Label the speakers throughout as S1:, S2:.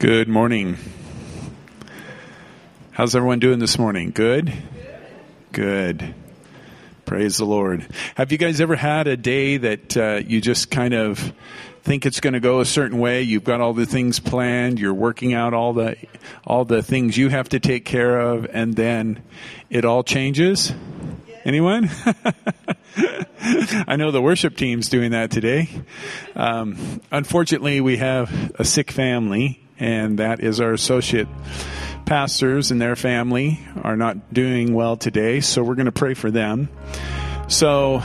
S1: Good morning. How's everyone doing this morning? Good? Good. Praise the Lord. Have you guys ever had a day that you just kind of think it's going to go a certain way? You've got all the things planned. You're working out all the things you have to take care of, and then it all changes? Anyone? I know the worship team's doing that today. Unfortunately, we have a sick family, and that is our associate pastors and their family are not doing well today, so we're going to pray for them. So,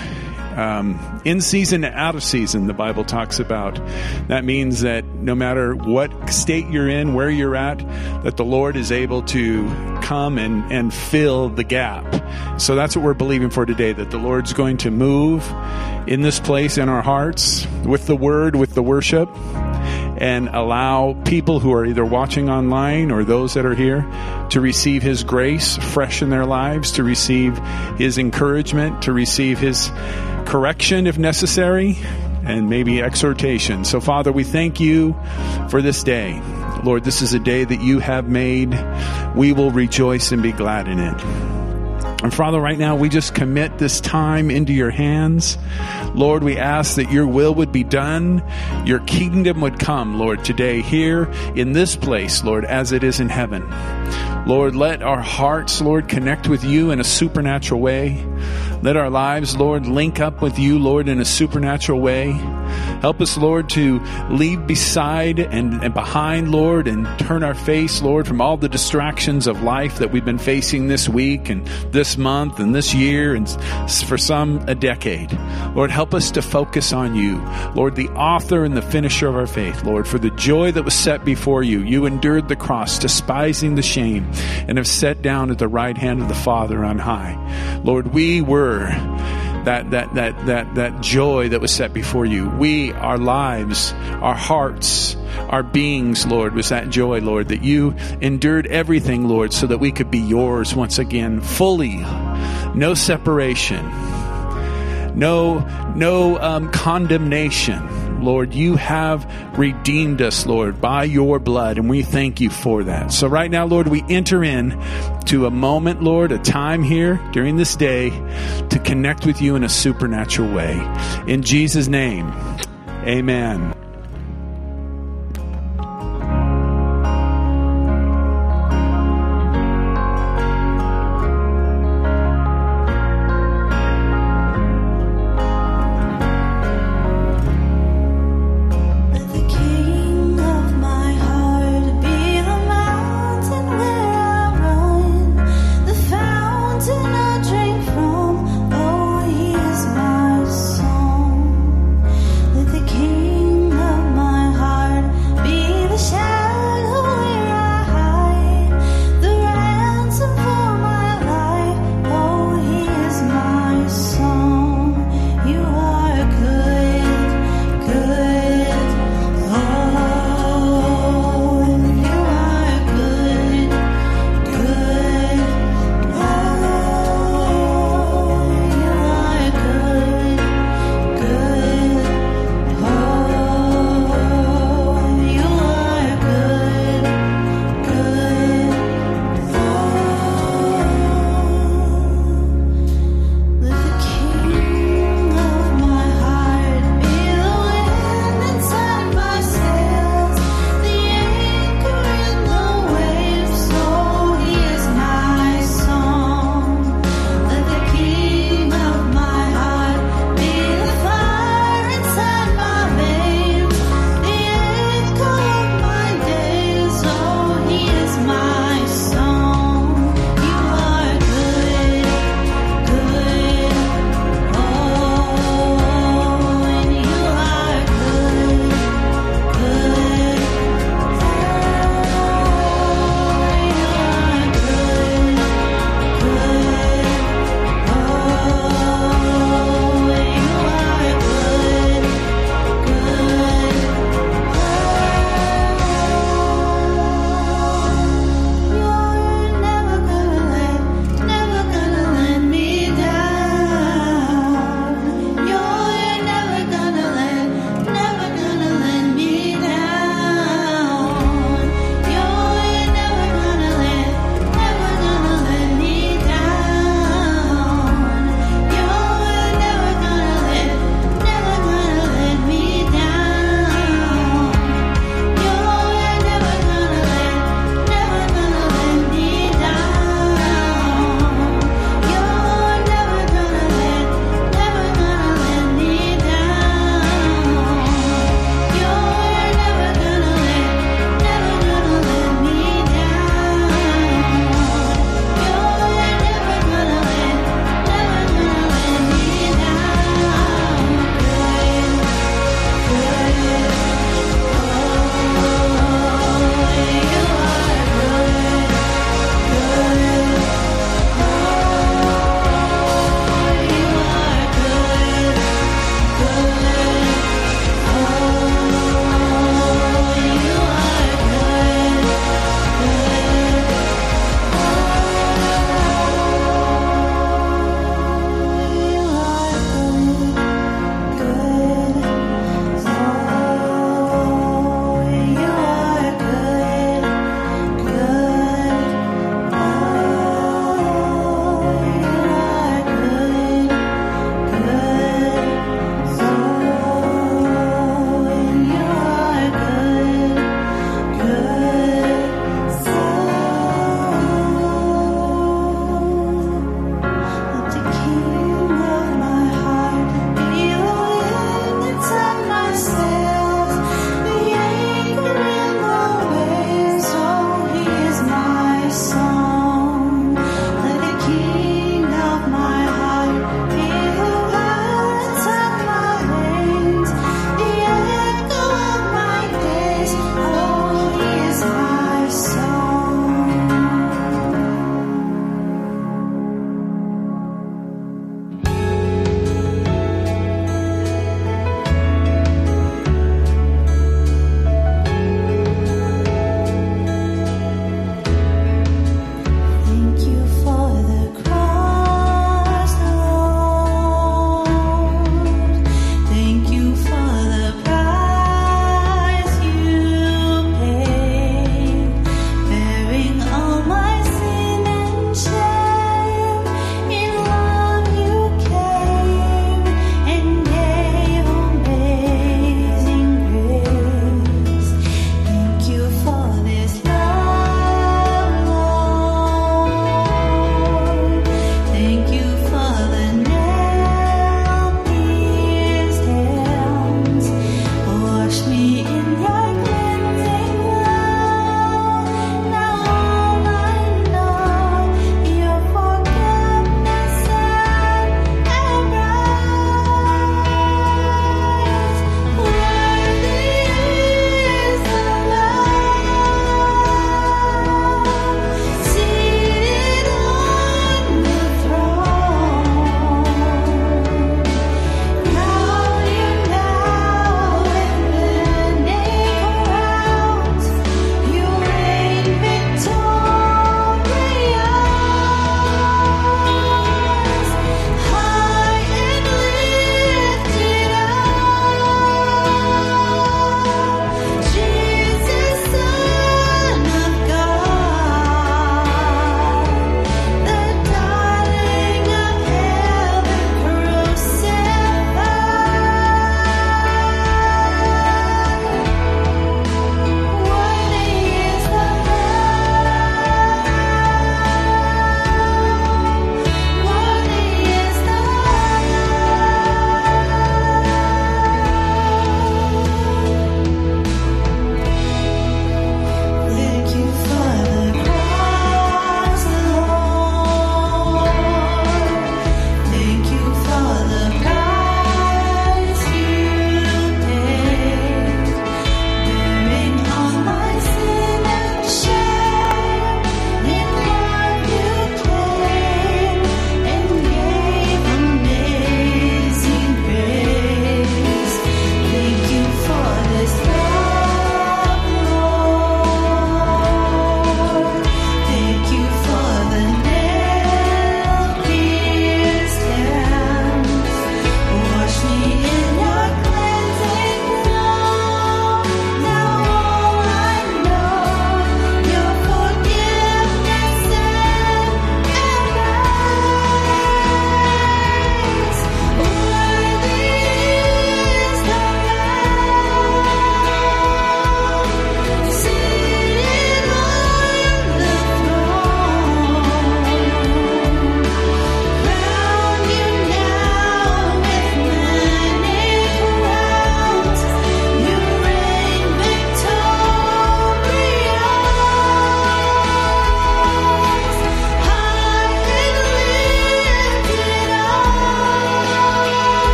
S1: in season and out of season, the Bible talks about. That means that no matter what state you're in, where you're at, that the Lord is able to come and fill the gap. So that's what we're believing for today, that the Lord's going to move in this place in our hearts with the word, with the worship, and allow people who are either watching online or those that are here to receive His grace fresh in their lives, to receive His encouragement, to receive His correction if necessary, and maybe exhortation. So, Father, we thank You for this day. Lord, this is a day that You have made. We will rejoice and be glad in it. And Father, right now, we just commit this time into Your hands. Lord, we ask that Your will would be done. Your kingdom would come, Lord, today here in this place, Lord, as it is in heaven. Lord, let our hearts, Lord, connect with You in a supernatural way. Let our lives, Lord, link up with You, Lord, in a supernatural way. Help us, Lord, to leave beside and behind, Lord, and turn our face, Lord, from all the distractions of life that we've been facing this week and this month and this year and for some a decade. Lord, help us to focus on You, Lord, the author and the finisher of our faith. Lord, for the joy that was set before You, You endured the cross, despising the shame, and have sat down at the right hand of the Father on high. Lord, we were that joy that was set before You. We, our lives, our hearts, our beings, Lord, was that joy, Lord, that You endured everything, Lord, so that we could be Yours once again, fully. No separation. No condemnation. Lord, You have redeemed us, Lord, by Your blood, and we thank You for that. So right now, Lord, we enter in to a moment, Lord, a time here during this day to connect with You in a supernatural way. In Jesus' name, amen.
S2: King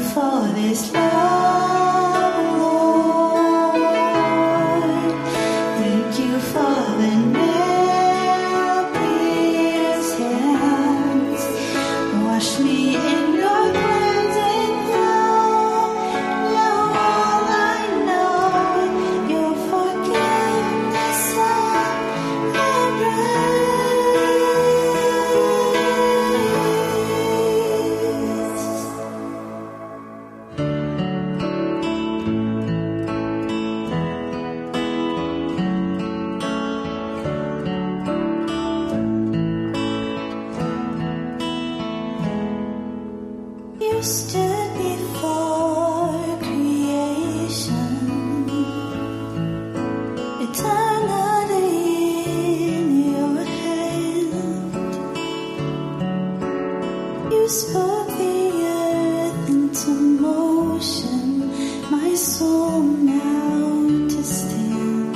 S2: for this love, Lord. Thank you for the nail-pierced hands. Wash me in your cleansing flow. Now all I know, your forgiveness and you stood before creation, eternity in your hand. You spoke the earth into motion, my soul now to stand.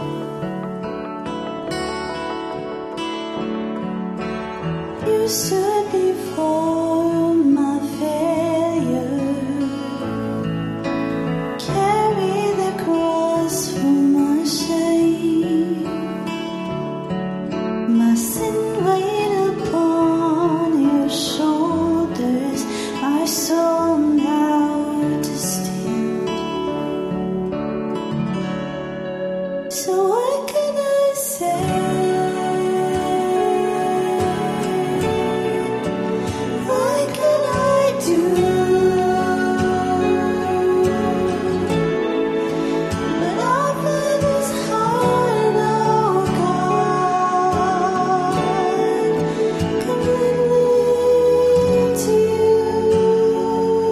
S2: You stood before my failure, carry the cross for my shame. My sin weighed upon your shoulders, my soul now to stand. So what can I say? What can I do? But offer this heart, oh God, completely to you.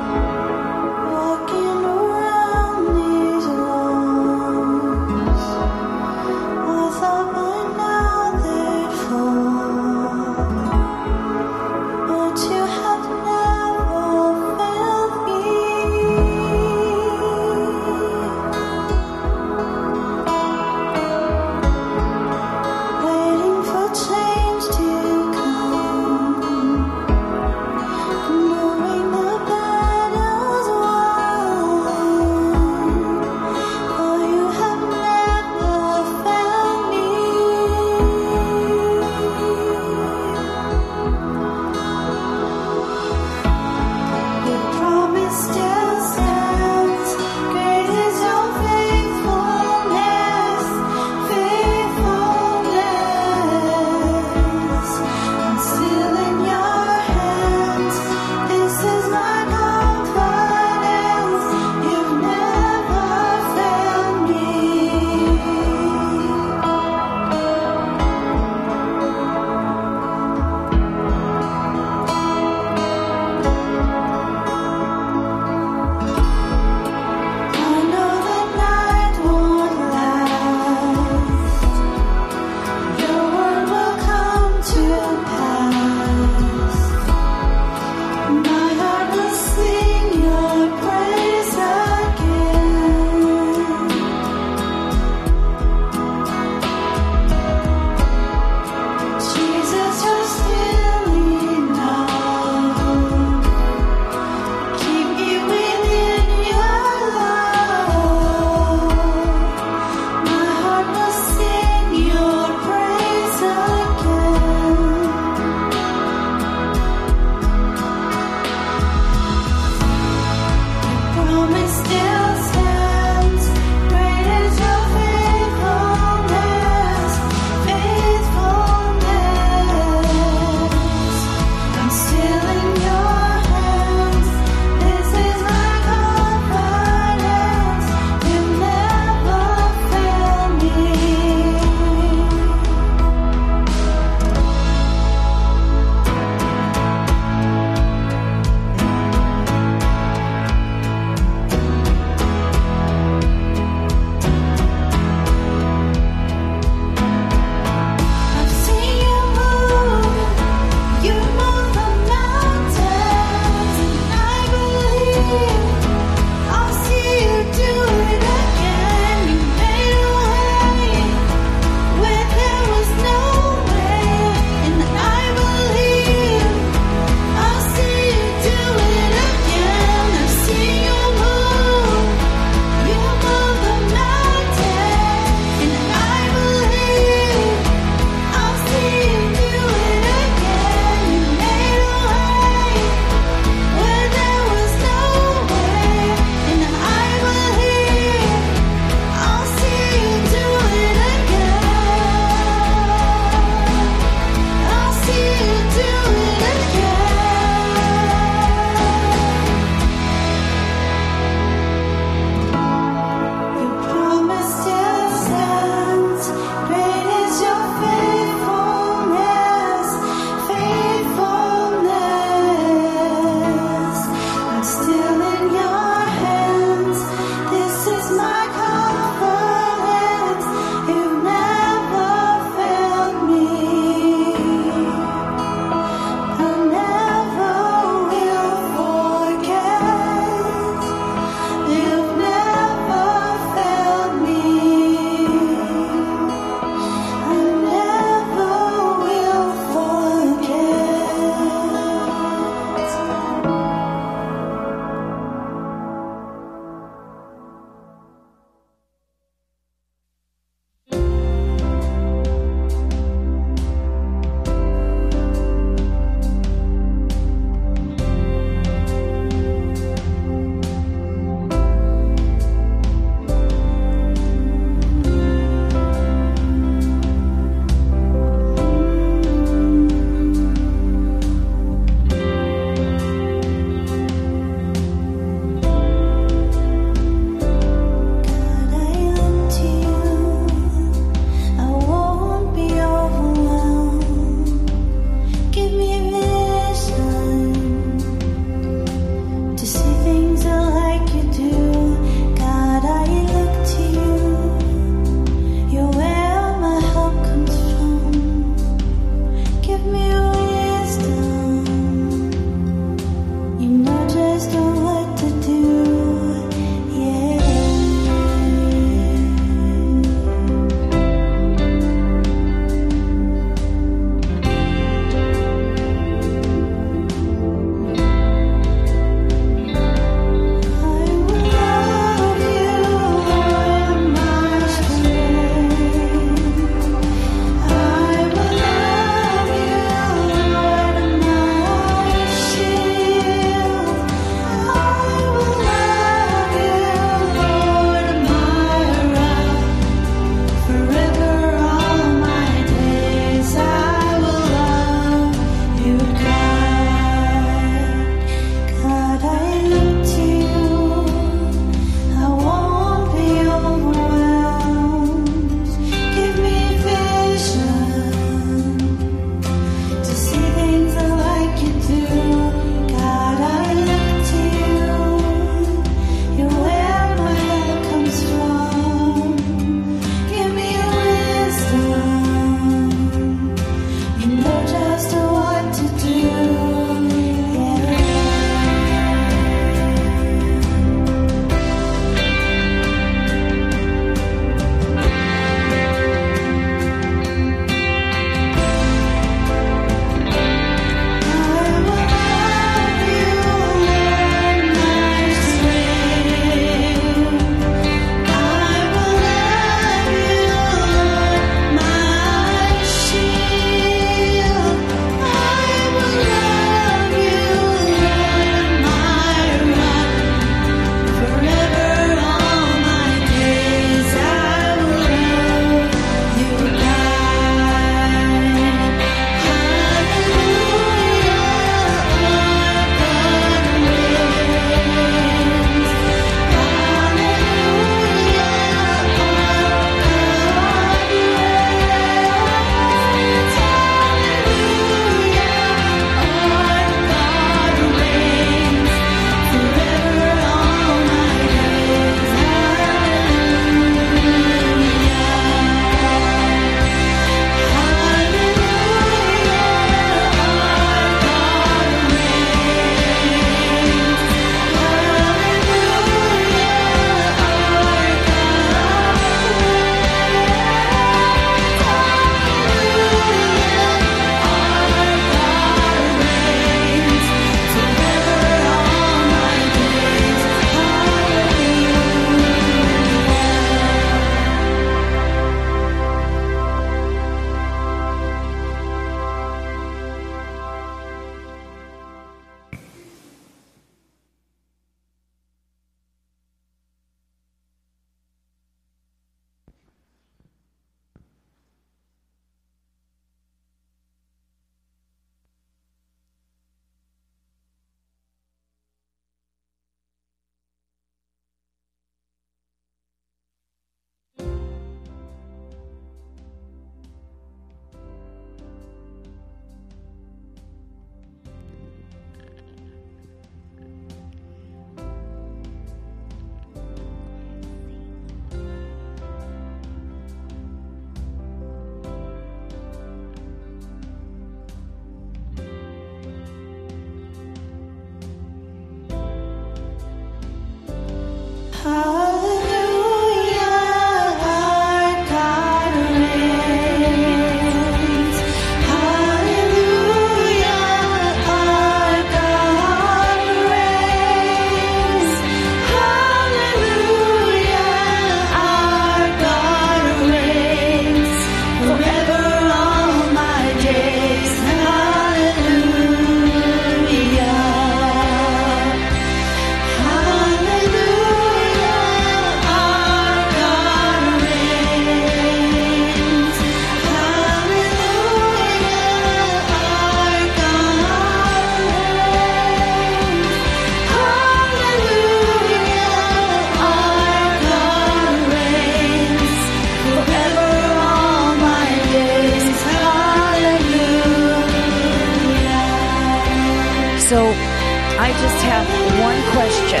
S3: So I just have one question.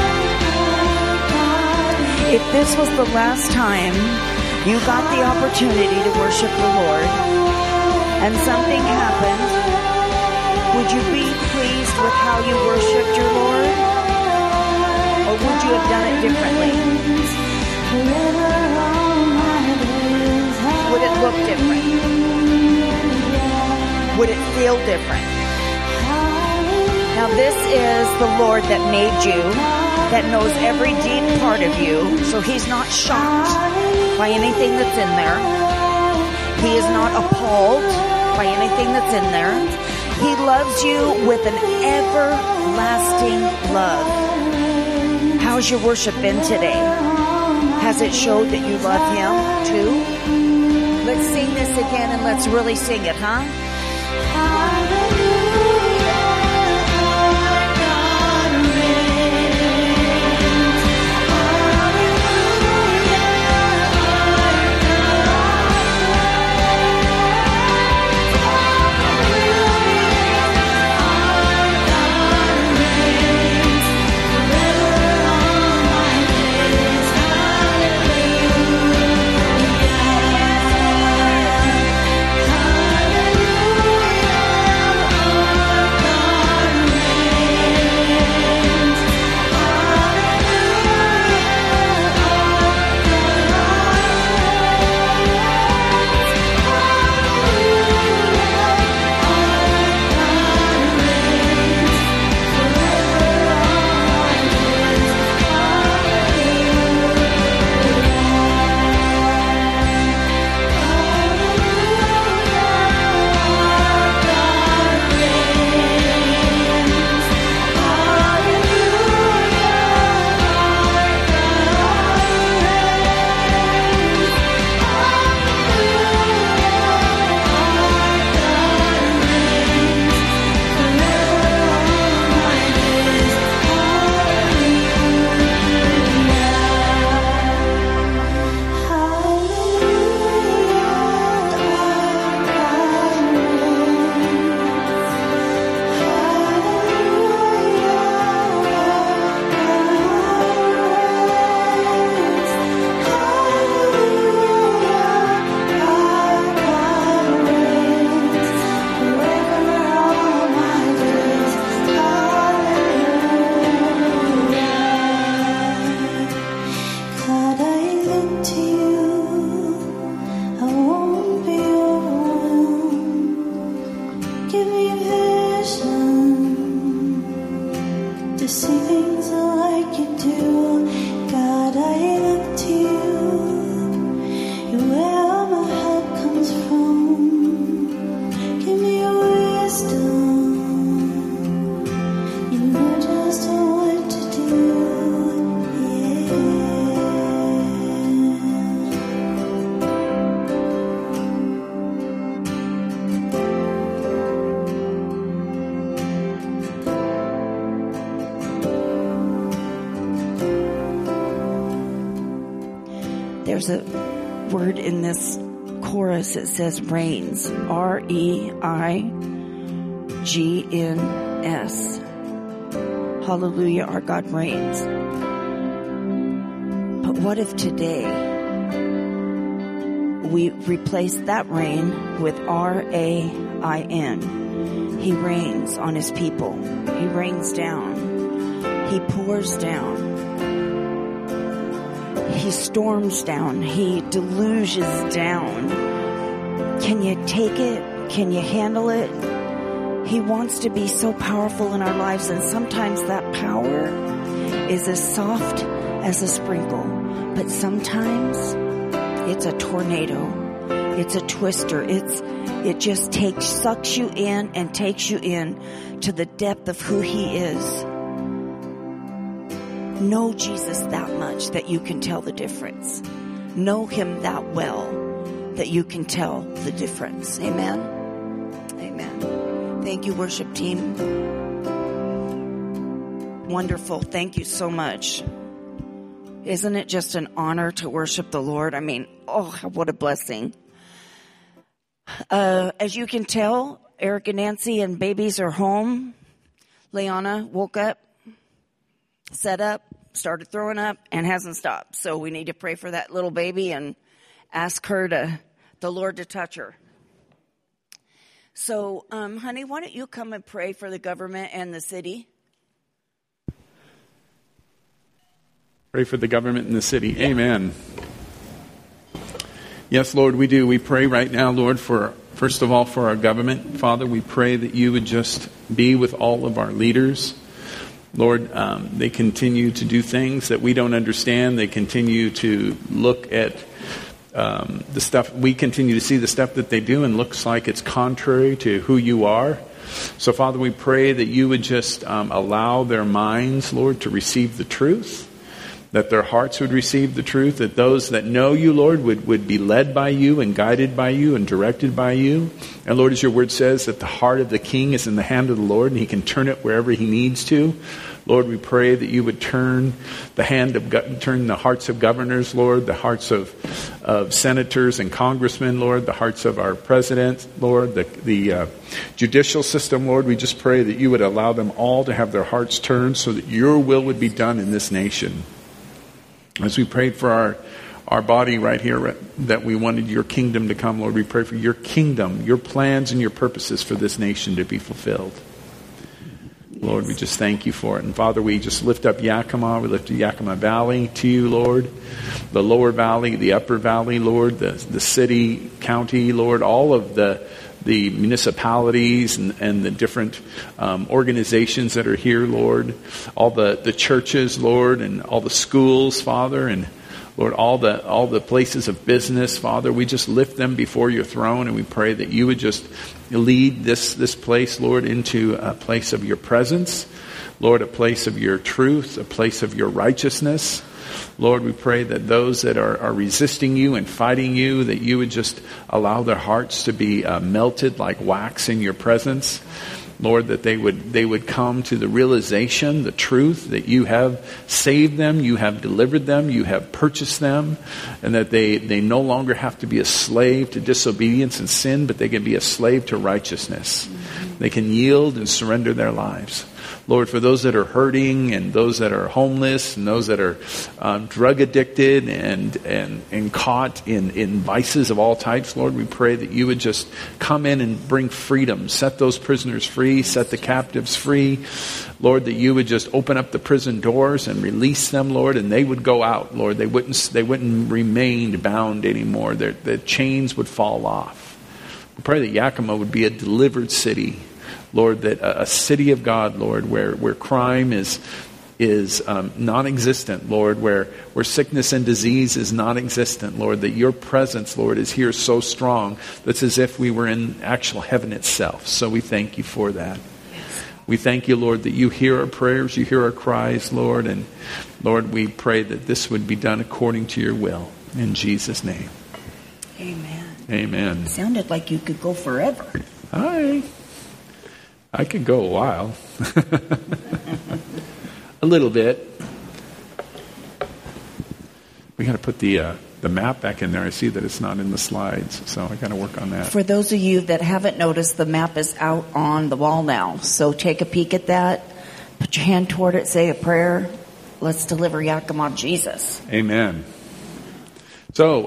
S3: If this was the last time you got the opportunity to worship the Lord and something happened, would you be pleased with how you worshiped your Lord? Or would you have done it differently? Would it look different? Would it feel different? Now this is the Lord that made you, that knows every deep part of you, so He's not shocked by anything that's in there. He is not appalled by anything that's in there. He loves you with an everlasting love. How's your worship been today? Has it showed that you love Him too? Let's sing this again and let's really sing it, huh? There's a word in this chorus that says reigns. R-E-I-G-N-S. Hallelujah, our God reigns. But what if today we replace that reign with R-A-I-N? He reigns on His people. He rains down. He pours down. he storms down. He deluges down. Can you take it? Can you handle it? He wants to be so powerful in our lives, and sometimes that power is as soft as a sprinkle, but sometimes it's a tornado. It's a twister. It just sucks you in and takes you in to the depth of who he is. Know Jesus that much that you can tell the difference. Know him that well that you can tell the difference. Amen. Amen. Thank you, worship team. Wonderful. Thank you so much. Isn't it just an honor to worship the Lord? I mean, oh, what a blessing. As you can tell, Eric and Nancy and babies are home. Leanna woke up, sat up, started throwing up, and hasn't stopped. So we need to pray for that little baby and ask the Lord to touch her. So, honey, why don't you come and pray for the government and the city?
S1: Pray for the government and the city. Yeah. Amen. Yes, Lord, we do. We pray right now, Lord, first of all, for our government. Father, we pray that you would just be with all of our leaders. Lord, they continue to do things that we don't understand. They continue to look at the stuff. We continue to see the stuff that they do and looks like it's contrary to who you are. So, Father, we pray that you would just allow their minds, Lord, to receive the truth. That their hearts would receive the truth, that those that know you, Lord, would be led by you and guided by you and directed by you. And Lord, as your word says, that the heart of the king is in the hand of the Lord and he can turn it wherever he needs to. Lord, we pray that you would turn the hearts of governors, Lord, the hearts of senators and congressmen, Lord, the hearts of our president, Lord, the judicial system, Lord. We just pray that you would allow them all to have their hearts turned so that your will would be done in this nation. As we prayed for our body right here, that we wanted your kingdom to come, Lord, we pray for your kingdom, your plans and your purposes for this nation to be fulfilled. Lord, we just thank you for it. And Father, we just lift up Yakima. We lift up Yakima Valley to you, Lord. The lower valley, the upper valley, Lord, the city, county, Lord, all of the municipalities and the different organizations that are here, Lord, all the churches, Lord, and all the schools, Father, and Lord, all the places of business, Father, we just lift them before your throne, and we pray that you would just lead this place, Lord, into a place of your presence, Lord, a place of your truth, a place of your righteousness. Lord, we pray that those that are resisting you and fighting you, that you would just allow their hearts to be melted like wax in your presence. Lord, that they would come to the realization, the truth, that you have saved them, you have delivered them, you have purchased them, and that they no longer have to be a slave to disobedience and sin, but they can be a slave to righteousness. They can yield and surrender their lives. Lord, for those that are hurting and those that are homeless and those that are drug addicted and caught in vices of all types, Lord, we pray that you would just come in and bring freedom, set those prisoners free, set the captives free. Lord, that you would just open up the prison doors and release them, Lord, and they would go out, Lord. They wouldn't remain bound anymore. The chains would fall off. We pray that Yakima would be a delivered city. Lord, that a city of God, Lord, where crime is non-existent, Lord, where sickness and disease is non-existent, Lord, that your presence, Lord, is here so strong that's as if we were in actual heaven itself. So we thank you for that. We thank you, Lord, that you hear our prayers, you hear our cries, Lord, and Lord, we pray that this would be done according to your will. In Jesus' name.
S3: Amen.
S1: Amen.
S3: It sounded like you could go forever.
S1: I could go a while. A little bit. We got to put the map back in there. I see that it's not in the slides, so I got to work on that.
S3: For those of you that haven't noticed, the map is out on the wall now. So take a peek at that. Put your hand toward it. Say a prayer. Let's deliver Yakima Jesus.
S1: Amen. So,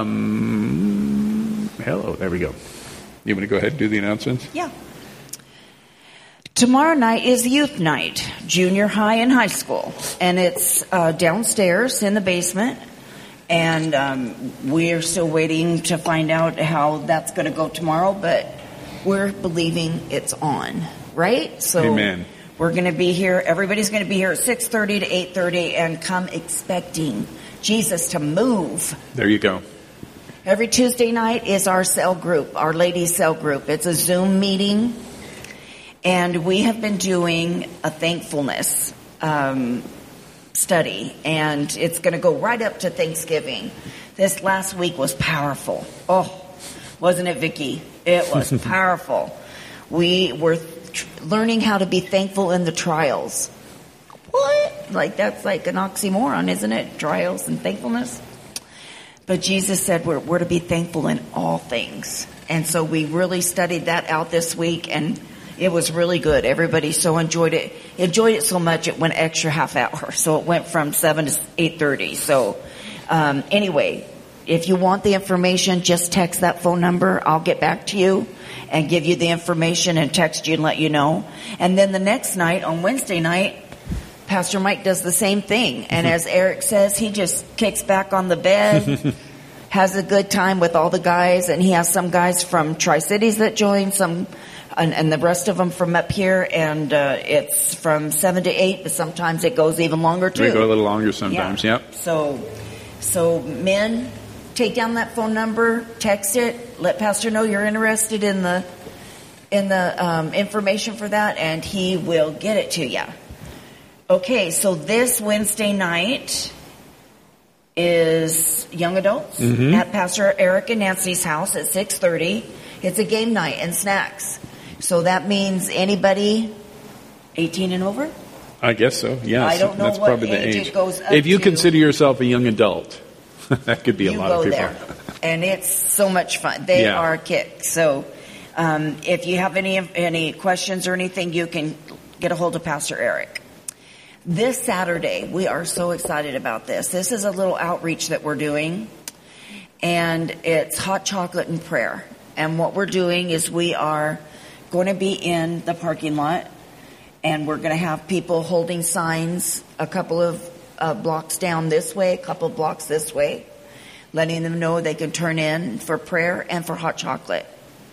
S1: hello. There we go. You want to go ahead and do the announcements?
S3: Yeah. Tomorrow night is youth night, junior high and high school, and it's downstairs in the basement.
S4: And we're still waiting to find out how that's going to go tomorrow, but we're believing it's on, right? So
S1: Amen.
S4: we're going to be here. Everybody's going to be here at 6:30 to 8:30, and come expecting Jesus to move.
S1: There you go.
S4: Every Tuesday night is our cell group, our ladies' cell group. It's a Zoom meeting, and we have been doing a thankfulness study, and it's going to go right up to Thanksgiving. This last week was powerful. Oh, wasn't it, Vicki? It was powerful. We were learning how to be thankful in the trials. What? Like, that's like an oxymoron, isn't it? Trials and thankfulness. But Jesus said we're to be thankful in all things. And so we really studied that out this week, and it was really good. Everybody so enjoyed it. Enjoyed it so much it went extra half hour. So it went from 7 to 8:30. So anyway, if you want the information, just text that phone number. I'll get back to you and give you the information and text you and let you know. And then the next night, on Wednesday night, Pastor Mike does the same thing. And as Eric says, he just kicks back on the bed, has a good time with all the guys. And he has some guys from Tri-Cities that join, some, and the rest of them from up here. And it's from 7 to 8, but sometimes it goes even longer too.
S1: We go a little longer sometimes,
S4: Yeah.
S1: yep.
S4: So men, take down that phone number, text it, let Pastor know you're interested in the information for that, and he will get it to you. Okay, so this Wednesday night is young adults at Pastor Eric and Nancy's house at 6:30. It's a game night and snacks. So that means anybody 18 and over?
S1: I guess so, yes.
S4: I don't know
S1: That's
S4: what
S1: probably the
S4: age
S1: age.
S4: it goes up
S1: If you
S4: to.
S1: consider yourself a young adult, that could be a
S4: You
S1: lot
S4: go
S1: of people.
S4: there, and it's so much fun. They
S1: Yeah.
S4: are a kick. So if you have any questions or anything, you can get a hold of Pastor Eric. This Saturday, we are so excited about this. This is a little outreach that we're doing, and it's hot chocolate and prayer. And what we're doing is we are going to be in the parking lot, and we're going to have people holding signs a couple of blocks down this way, a couple of blocks this way, letting them know they can turn in for prayer and for hot chocolate.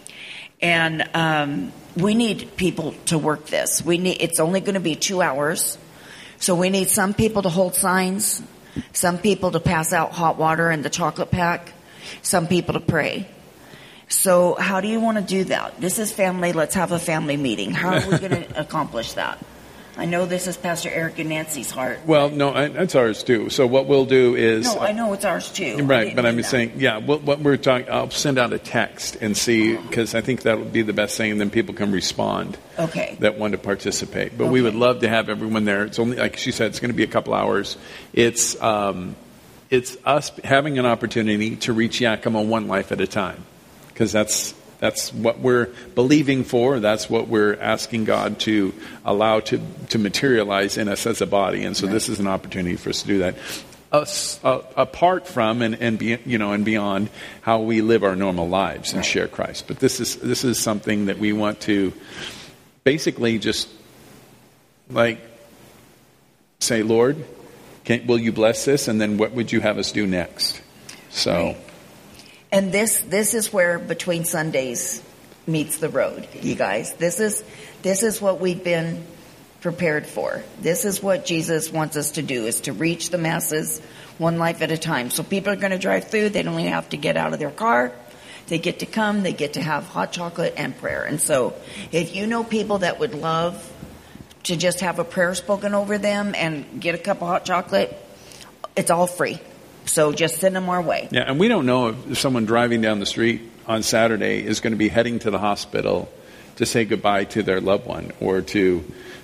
S4: And we need people to work this. It's only going to be 2 hours. So we need some people to hold signs, some people to pass out hot water and the chocolate pack, some people to pray. So how do you want to do that? This is family. Let's have a family meeting. How are we going to accomplish that? I know this is Pastor Eric and Nancy's heart.
S1: Well, no, that's ours too. So what we'll do is...
S4: No, I know it's ours too. I
S1: Right,
S4: didn't
S1: but I'm
S4: mean
S1: just
S4: that.
S1: saying, yeah, what we're talking, I'll send out a text and see, because I think that would be the best thing, and then people can respond
S4: Okay.
S1: that want to participate. But we would
S4: Okay.
S1: love to have everyone there. It's only, like she said, it's going to be a couple hours. It's us having an opportunity to reach Yakima one life at a time, because that's what we're believing for. That's what we're asking God to allow to materialize in us as a body. And so this is an opportunity for us to do that. Apart from and beyond how we live our normal lives and share Christ. But this is something that we want to basically just like say, Lord, will you bless this? And then what would you have us do next? So.
S4: Right. And this is where Between Sundays meets the road, you guys. This is what we've been prepared for. This is what Jesus wants us to do, is to reach the masses one life at a time. So people are going to drive through. They don't even have to get out of their car. They get to come. They get to have hot chocolate and prayer. And so if you know people that would love to just have a prayer spoken over them and get a cup of hot chocolate, it's all free. So just send them our way.
S1: Yeah, and we don't know if someone driving down the street on Saturday is going to be heading to the hospital to say goodbye to their loved one, or to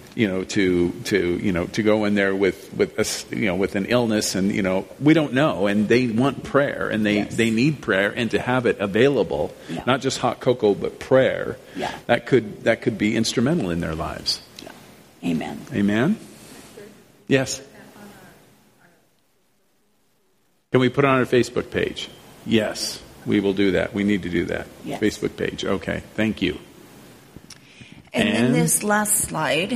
S1: go in there with an illness, and we don't know, and they want prayer, and they need prayer, and to have it available, not just hot cocoa but prayer.
S4: Yeah.
S1: That could be instrumental in their lives.
S4: Yeah. Amen.
S1: Amen. Yes. Can we put it on our Facebook page? Yes, we will do that. We need to do that.
S4: Yes.
S1: Facebook page. Okay, thank you.
S4: And then
S1: And-
S4: this last slide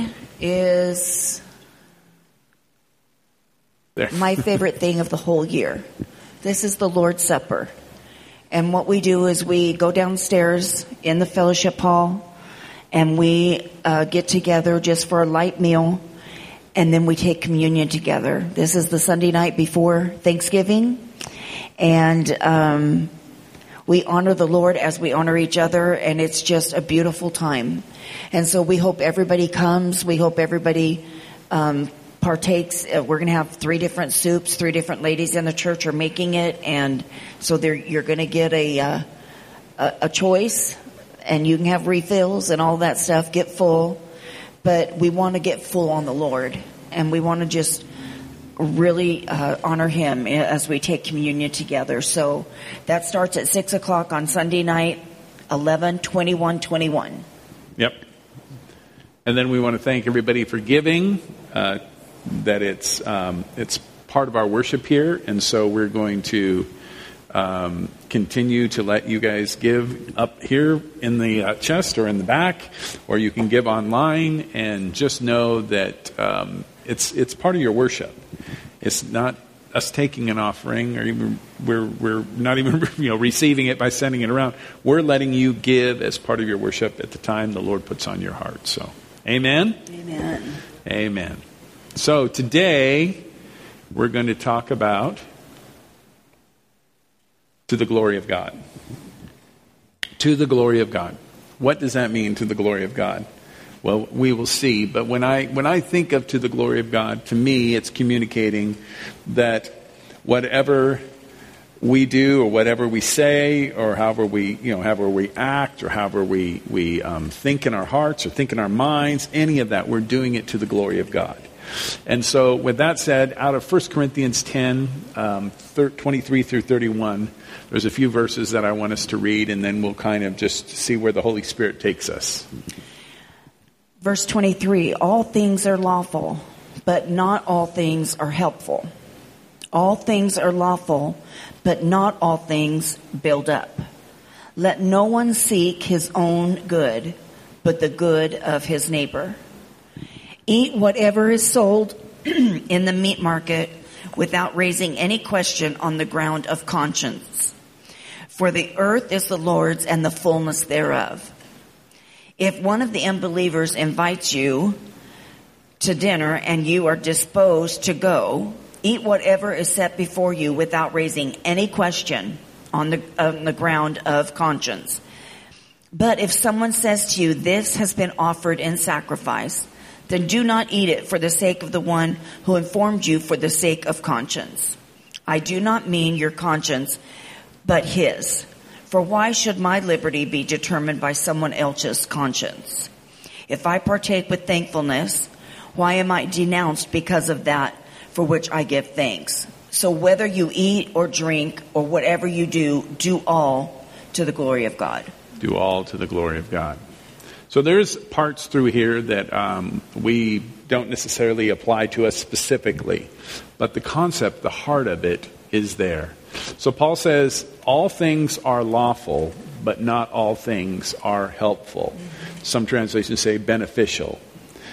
S4: is
S1: There.
S4: my favorite thing of the whole year. This is the Lord's Supper. And what we do is we go downstairs in the fellowship hall and we get together just for a light meal, and then we take communion together. This is the Sunday night before Thanksgiving, and we honor the Lord as we honor each other, and it's just a beautiful time. And so we hope everybody comes. We hope everybody partakes. We're going to have 3 different soups. 3 different ladies in the church are making it, and so you're going to get a choice, and you can have refills and all that stuff. Get full, but we want to get full on the Lord, and we want to just really honor Him as we take communion together. So that starts at 6 o'clock on Sunday night, 11/21/21.
S1: Yep. And then we want to thank everybody for giving. That it's part of our worship here, and so we're going to continue to let you guys give up here in the chest or in the back, or you can give online, and just know that it's part of your worship. It's not us taking an offering, or even we're not even receiving it by sending it around. We're letting you give as part of your worship at the time the Lord puts on your heart. So, amen.
S4: Amen.
S1: Amen. So today we're going to talk about to the glory of God. To the glory of God. What does that mean, to the glory of God? Well, we will see. But when I think of to the glory of God, to me it's communicating that whatever we do, or whatever we say, or however we act, or however we think in our hearts or think in our minds, any of that, we're doing it to the glory of God. And so with that said, out of 1 Corinthians 10, 23 through 31, there's a few verses that I want us to read, and then we'll kind of just see where the Holy Spirit takes us.
S4: Verse 23, all things are lawful, but not all things are helpful. All things are lawful, but not all things build up. Let no one seek his own good, but the good of his neighbor. Eat whatever is sold in the meat market without raising any question on the ground of conscience. For the earth is the Lord's and the fullness thereof. If one of the unbelievers invites you to dinner and you are disposed to go, eat whatever is set before you without raising any question on the ground of conscience. But if someone says to you, this has been offered in sacrifice, then do not eat it for the sake of the one who informed you, for the sake of conscience. I do not mean your conscience, but his. For why should my liberty be determined by someone else's conscience? If I partake with thankfulness, why am I denounced because of that for which I give thanks? So whether you eat or drink or whatever you do, do all to the glory of God.
S1: Do all to the glory of God. So there's parts through here that we don't necessarily apply to us specifically, but the concept, the heart of it is there. So Paul says, all things are lawful, but not all things are helpful. Some translations say beneficial,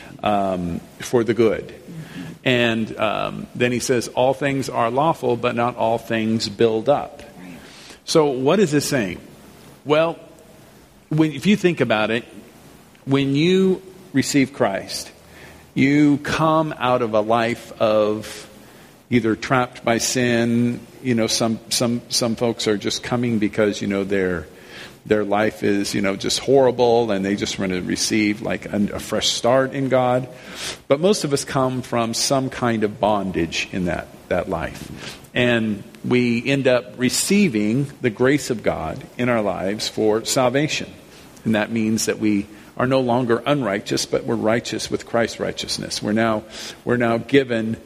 S1: for the good. And then he says, all things are lawful, but not all things build up. So what is this saying? Well, if you think about it, when you receive Christ, you come out of a life of either trapped by sin. Some folks are just coming because their life is just horrible, and they just want to receive like a fresh start in God. But most of us come from some kind of bondage in that life, and we end up receiving the grace of God in our lives for salvation, and that means that we are no longer unrighteous, but we're righteous with Christ's righteousness. We're now given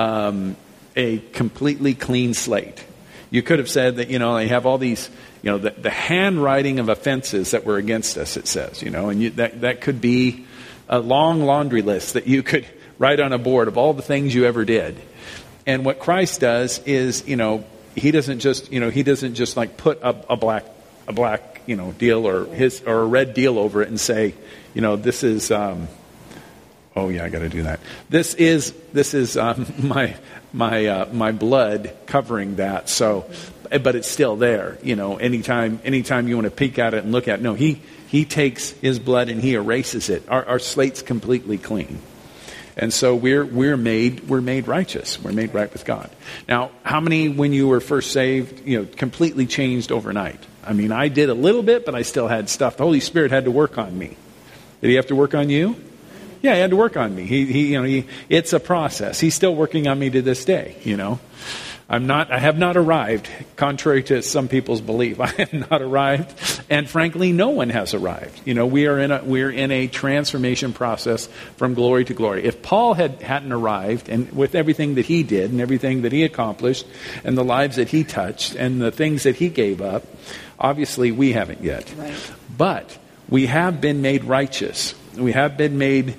S1: a completely clean slate. You could have said that they have all these the handwriting of offenses that were against us. It says and that could be a long laundry list that you could write on a board of all the things you ever did. And what Christ does is he doesn't just like put a black deal or a red deal over it and say, this is Oh yeah, I got to do that. This is my blood covering that. So, but it's still there. You know, anytime you want to peek at it and look at it, no, he takes his blood and he erases it. Our slate's completely clean. And so we're made righteous. We're made right with God. Now, how many, when you were first saved, completely changed overnight? I mean, I did a little bit, but I still had stuff. The Holy Spirit had to work on me. Did he have to work on you? Yeah, he had to work on me. It's a process. He's still working on me to this day. I have not arrived, contrary to some people's belief. I have not arrived, and frankly, no one has arrived. We're in a transformation process from glory to glory. If Paul hadn't arrived, and with everything that he did, and everything that he accomplished, and the lives that he touched, and the things that he gave up, obviously we haven't yet.
S4: Right.
S1: But we have been made righteous. We have been made.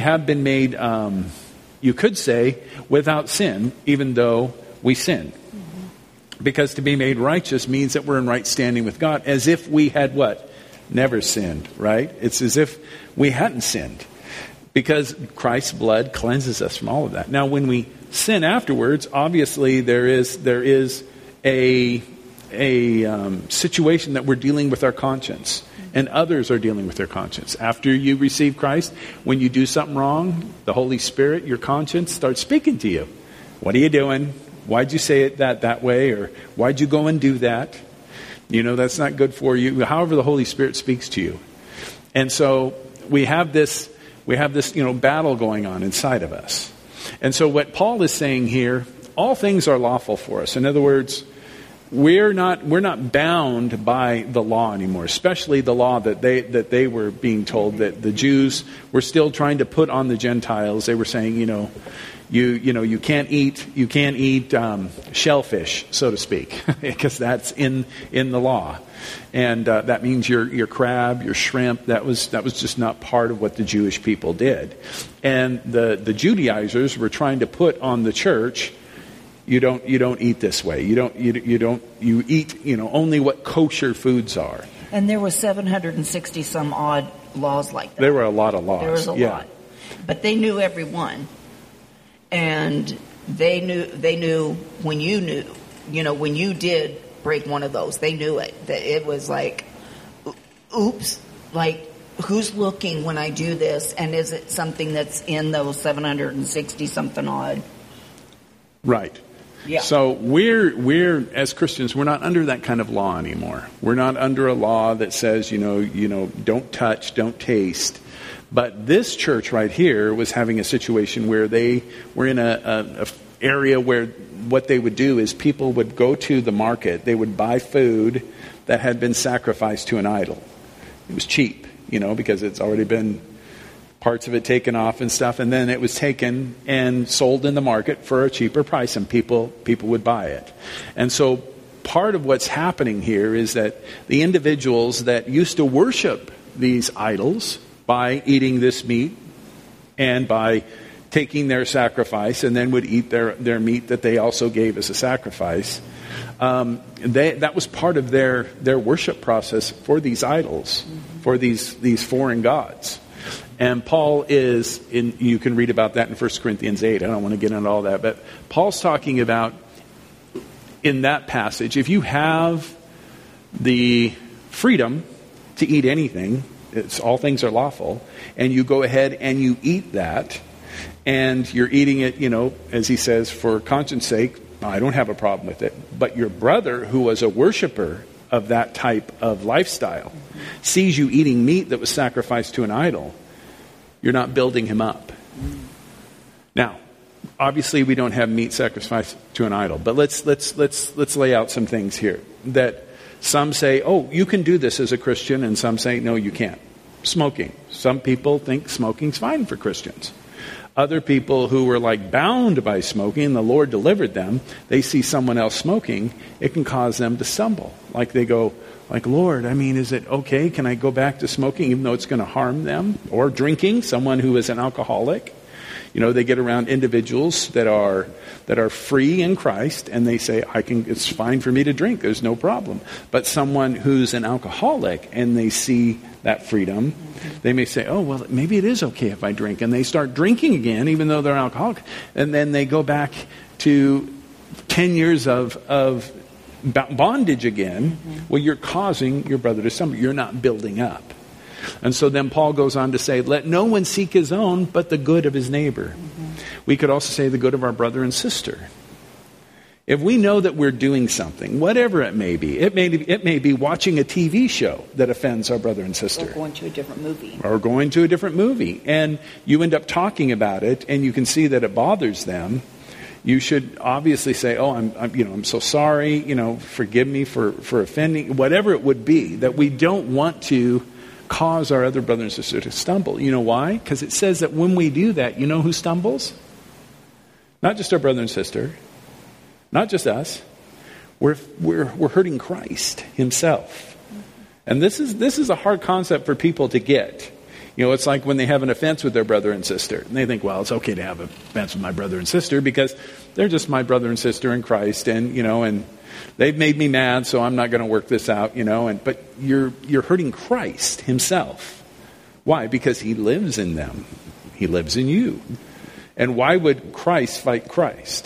S1: You could say without sin, even though we sin. Because to be made righteous means that we're in right standing with God, as if we had what? Never sinned, right? It's as if we hadn't sinned. Because Christ's blood cleanses us from all of that. Now, when we sin afterwards, obviously there is a situation that we're dealing with our conscience. And others are dealing with their conscience. After you receive Christ, when you do something wrong, the Holy Spirit, your conscience, starts speaking to you. What are you doing? Why'd you say it that way? Or why'd you go and do that? That's not good for you. However the Holy Spirit speaks to you. And so we have this battle going on inside of us. And so what Paul is saying here, all things are lawful for us. In other words, we're not bound by the law anymore, especially the law that they were being told, that the Jews were still trying to put on the Gentiles. They were saying, you can't eat shellfish, so to speak, because that's in the law, and that means your crab, your shrimp. That was just not part of what the Jewish people did, and the Judaizers were trying to put on the church. You don't eat this way. You eat only what kosher foods are.
S4: And there was 760 some odd laws like that.
S1: There were a lot of laws.
S4: There was a lot, but they knew every one. And they knew when you knew, when you did break one of those, they knew it. That it was like, oops, like who's looking when I do this? And is it something that's in those 760 something odd?
S1: Right.
S4: Yeah.
S1: So we're as Christians, we're not under that kind of law anymore. We're not under a law that says, don't touch, don't taste. But this church right here was having a situation where they were in a area where what they would do is people would go to the market. They would buy food that had been sacrificed to an idol. It was cheap, because it's already been parts of it taken off and stuff. And then it was taken and sold in the market for a cheaper price, and people would buy it. And so part of what's happening here is that the individuals that used to worship these idols by eating this meat and by taking their sacrifice, and then would eat their meat that they also gave as a sacrifice. That was part of their worship process for these idols, for these foreign gods. And Paul you can read about that in 1 Corinthians 8. I don't want to get into all that, but Paul's talking about in that passage, if you have the freedom to eat anything, all things are lawful, and you go ahead and you eat that, and you're eating it, as he says, for conscience sake, I don't have a problem with it. But your brother, who was a worshiper of that type of lifestyle, sees you eating meat that was sacrificed to an idol, you're not building him up. Now, obviously we don't have meat sacrificed to an idol, but let's lay out some things here that some say, oh, you can do this as a Christian, and some say, no, you can't. Smoking. Some people think smoking's fine for Christians. Other people who were bound by smoking, the Lord delivered them, they see someone else smoking, it can cause them to stumble. They go, Lord, is it okay? Can I go back to smoking even though it's going to harm them? Or drinking, someone who is an alcoholic. They get around individuals that are free in Christ, and they say, it's fine for me to drink. There's no problem. But someone who's an alcoholic and they see that freedom, they may say, oh, well, maybe it is okay if I drink. And they start drinking again, even though they're alcoholic. And then they go back to 10 years of bondage again. Well, you're causing your brother to stumble. You're not building up. And so then Paul goes on to say, let no one seek his own, but the good of his neighbor. We could also say the good of our brother and sister. If we know that we're doing something, whatever it may be watching a TV show that offends our brother and sister.
S4: Or going to a different movie. And you end up talking about it, and you can see that it bothers them. You should obviously say, oh, I'm so sorry, forgive me for offending, whatever it would be, that we don't want to cause our other brother and sister to stumble. You know why? Because it says that when we do that, you know who stumbles? Not just our brother and sister, not just us. We're hurting Christ himself. And this is a hard concept for people to get. It's like when they have an offense with their brother and sister. And they think, well, it's okay to have an offense with my brother and sister because they're just my brother and sister in Christ. And, and they've made me mad, so I'm not going to work this out, But you're hurting Christ himself. Why? Because he lives in them. He lives in you. And why would Christ fight Christ?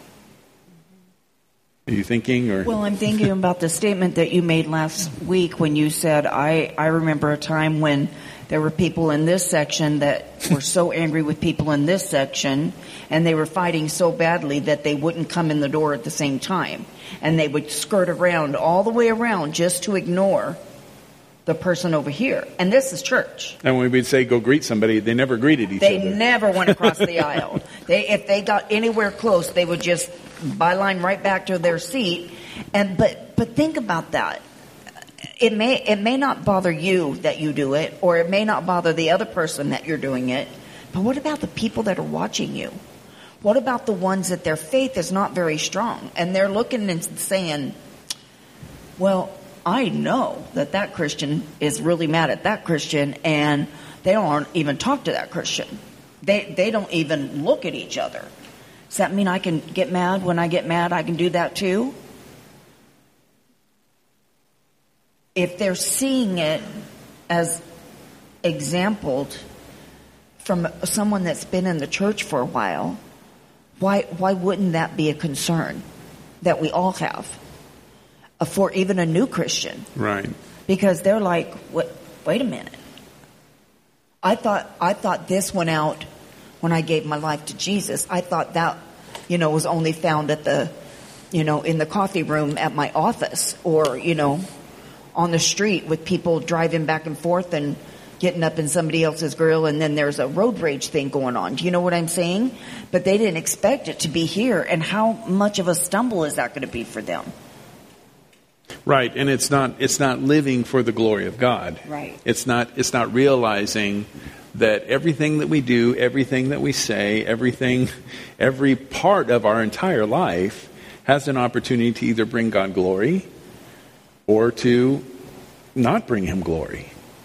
S4: Are you thinking? Or?
S3: Well, I'm thinking about the statement that you made last week when you said, I remember a time when there were people in this section that were so angry with people in this section, and they were fighting so badly that they wouldn't come in the door at the same time. And they would skirt around all the way around just to ignore the person over here. And this is church.
S1: And when we'd say go greet somebody, they never greeted each other.
S3: They never went across the aisle. If they got anywhere close, they would just byline right back to their seat. But think about that. It may not bother you that you do it, or it may not bother the other person that you're doing it. But what about the people that are watching you? What about the ones that their faith is not very strong, and they're looking and saying, well, I know that Christian is really mad at that Christian, and they don't even talk to that Christian. They don't even look at each other. Does that mean I can get mad? When I get mad, I can do that too? If they're seeing it as exampled from someone that's been in the church for a while, why wouldn't that be a concern that we all have for even a new Christian?
S1: Right.
S3: Because they're like, wait a minute. I thought this went out when I gave my life to Jesus. I thought that, was only found at the, in the coffee room at my office, or, on the street with people driving back and forth and getting up in somebody else's grill, and then there's a road rage thing going on. Do you know what I'm saying? But they didn't expect it to be here. And how much of a stumble is that going to be for them?
S1: Right, and it's not living for the glory of God.
S3: Right.
S1: It's not realizing that everything that we do, everything that we say, every part of our entire life has an opportunity to either bring God glory or to not bring him glory.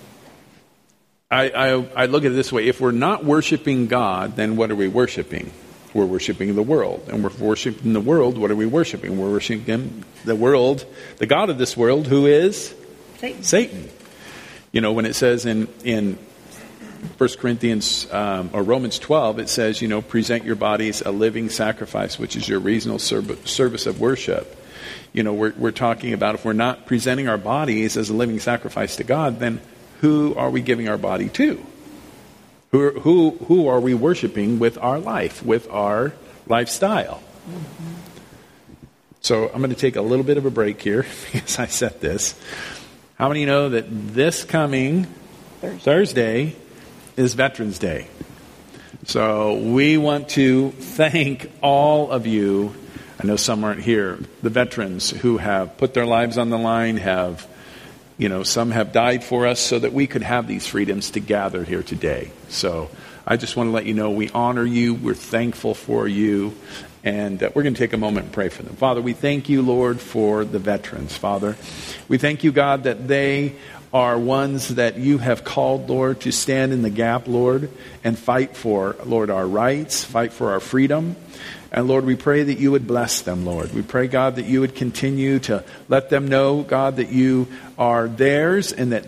S1: I look at it this way. If we're not worshiping God, then what are we worshiping? We're worshiping the world. And we're worshiping the world. What are we worshiping? We're worshiping the world, the God of this world, who is Satan. When it says in 1 Corinthians or Romans 12, it says, present your bodies a living sacrifice, which is your reasonable service of worship. We're talking about if we're not presenting our bodies as a living sacrifice to God, then who are we giving our body to? Who are we worshiping with our life, with our lifestyle? Mm-hmm. So I'm going to take a little bit of a break here because I said this. How many know that this coming Thursday is Veterans Day? So we want to thank all of you. I know some aren't here. The veterans who have put their lives on the line, some have died for us so that we could have these freedoms to gather here today. So I just want to let you know we honor you. We're thankful for you. And we're going to take a moment and pray for them. Father, we thank you, Lord, for the veterans, Father. We thank you, God, that they are ones that you have called, Lord, to stand in the gap, Lord, and fight for, Lord, our rights, fight for our freedom. And Lord, we pray that you would bless them, Lord. We pray, God, that you would continue to let them know, God, that you are theirs and that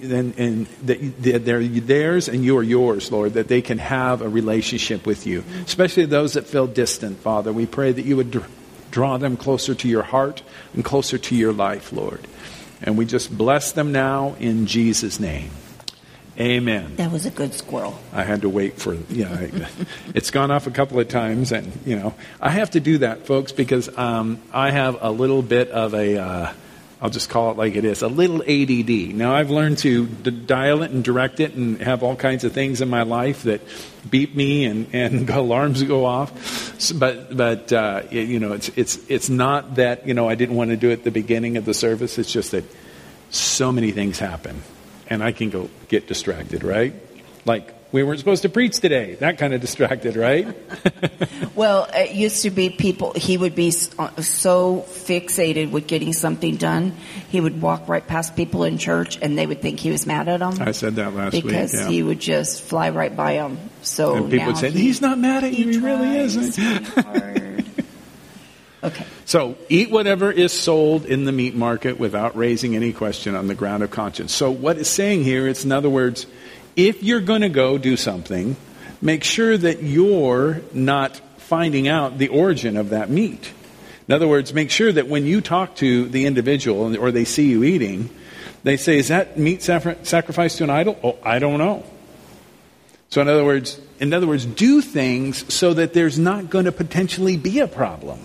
S1: that they're theirs and you are yours, Lord, that they can have a relationship with you, especially those that feel distant, Father. We pray that you would draw them closer to your heart and closer to your life, Lord. And we just bless them now in Jesus' name. Amen.
S4: That was a good squirrel.
S1: I had to wait for, it's gone off a couple of times, and, I have to do that, folks, because I have a little bit of I'll just call it like it is, a little ADD. Now, I've learned to dial it and direct it and have all kinds of things in my life that beep me and alarms go off. But it's not that, I didn't want to do it at the beginning of the service. It's just that so many things happen. And I can go get distracted, right? Like, we weren't supposed to preach today. That kind of distracted, right?
S4: Well, it used to be he would be so fixated with getting something done, he would walk right past people in church and they would think he was mad at them.
S1: I said that last week.
S4: Because he would just fly right by them. So
S1: and people would say, he's not mad at you, he really isn't.
S4: Hard. Okay.
S1: So, eat whatever is sold in the meat market without raising any question on the ground of conscience. So, what it's saying here, it's in other words, if you're going to go do something, make sure that you're not finding out the origin of that meat. In other words, make sure that when you talk to the individual or they see you eating, they say, is that meat sacrificed to an idol? Oh, I don't know. So in other words, do things so that there's not going to potentially be a problem.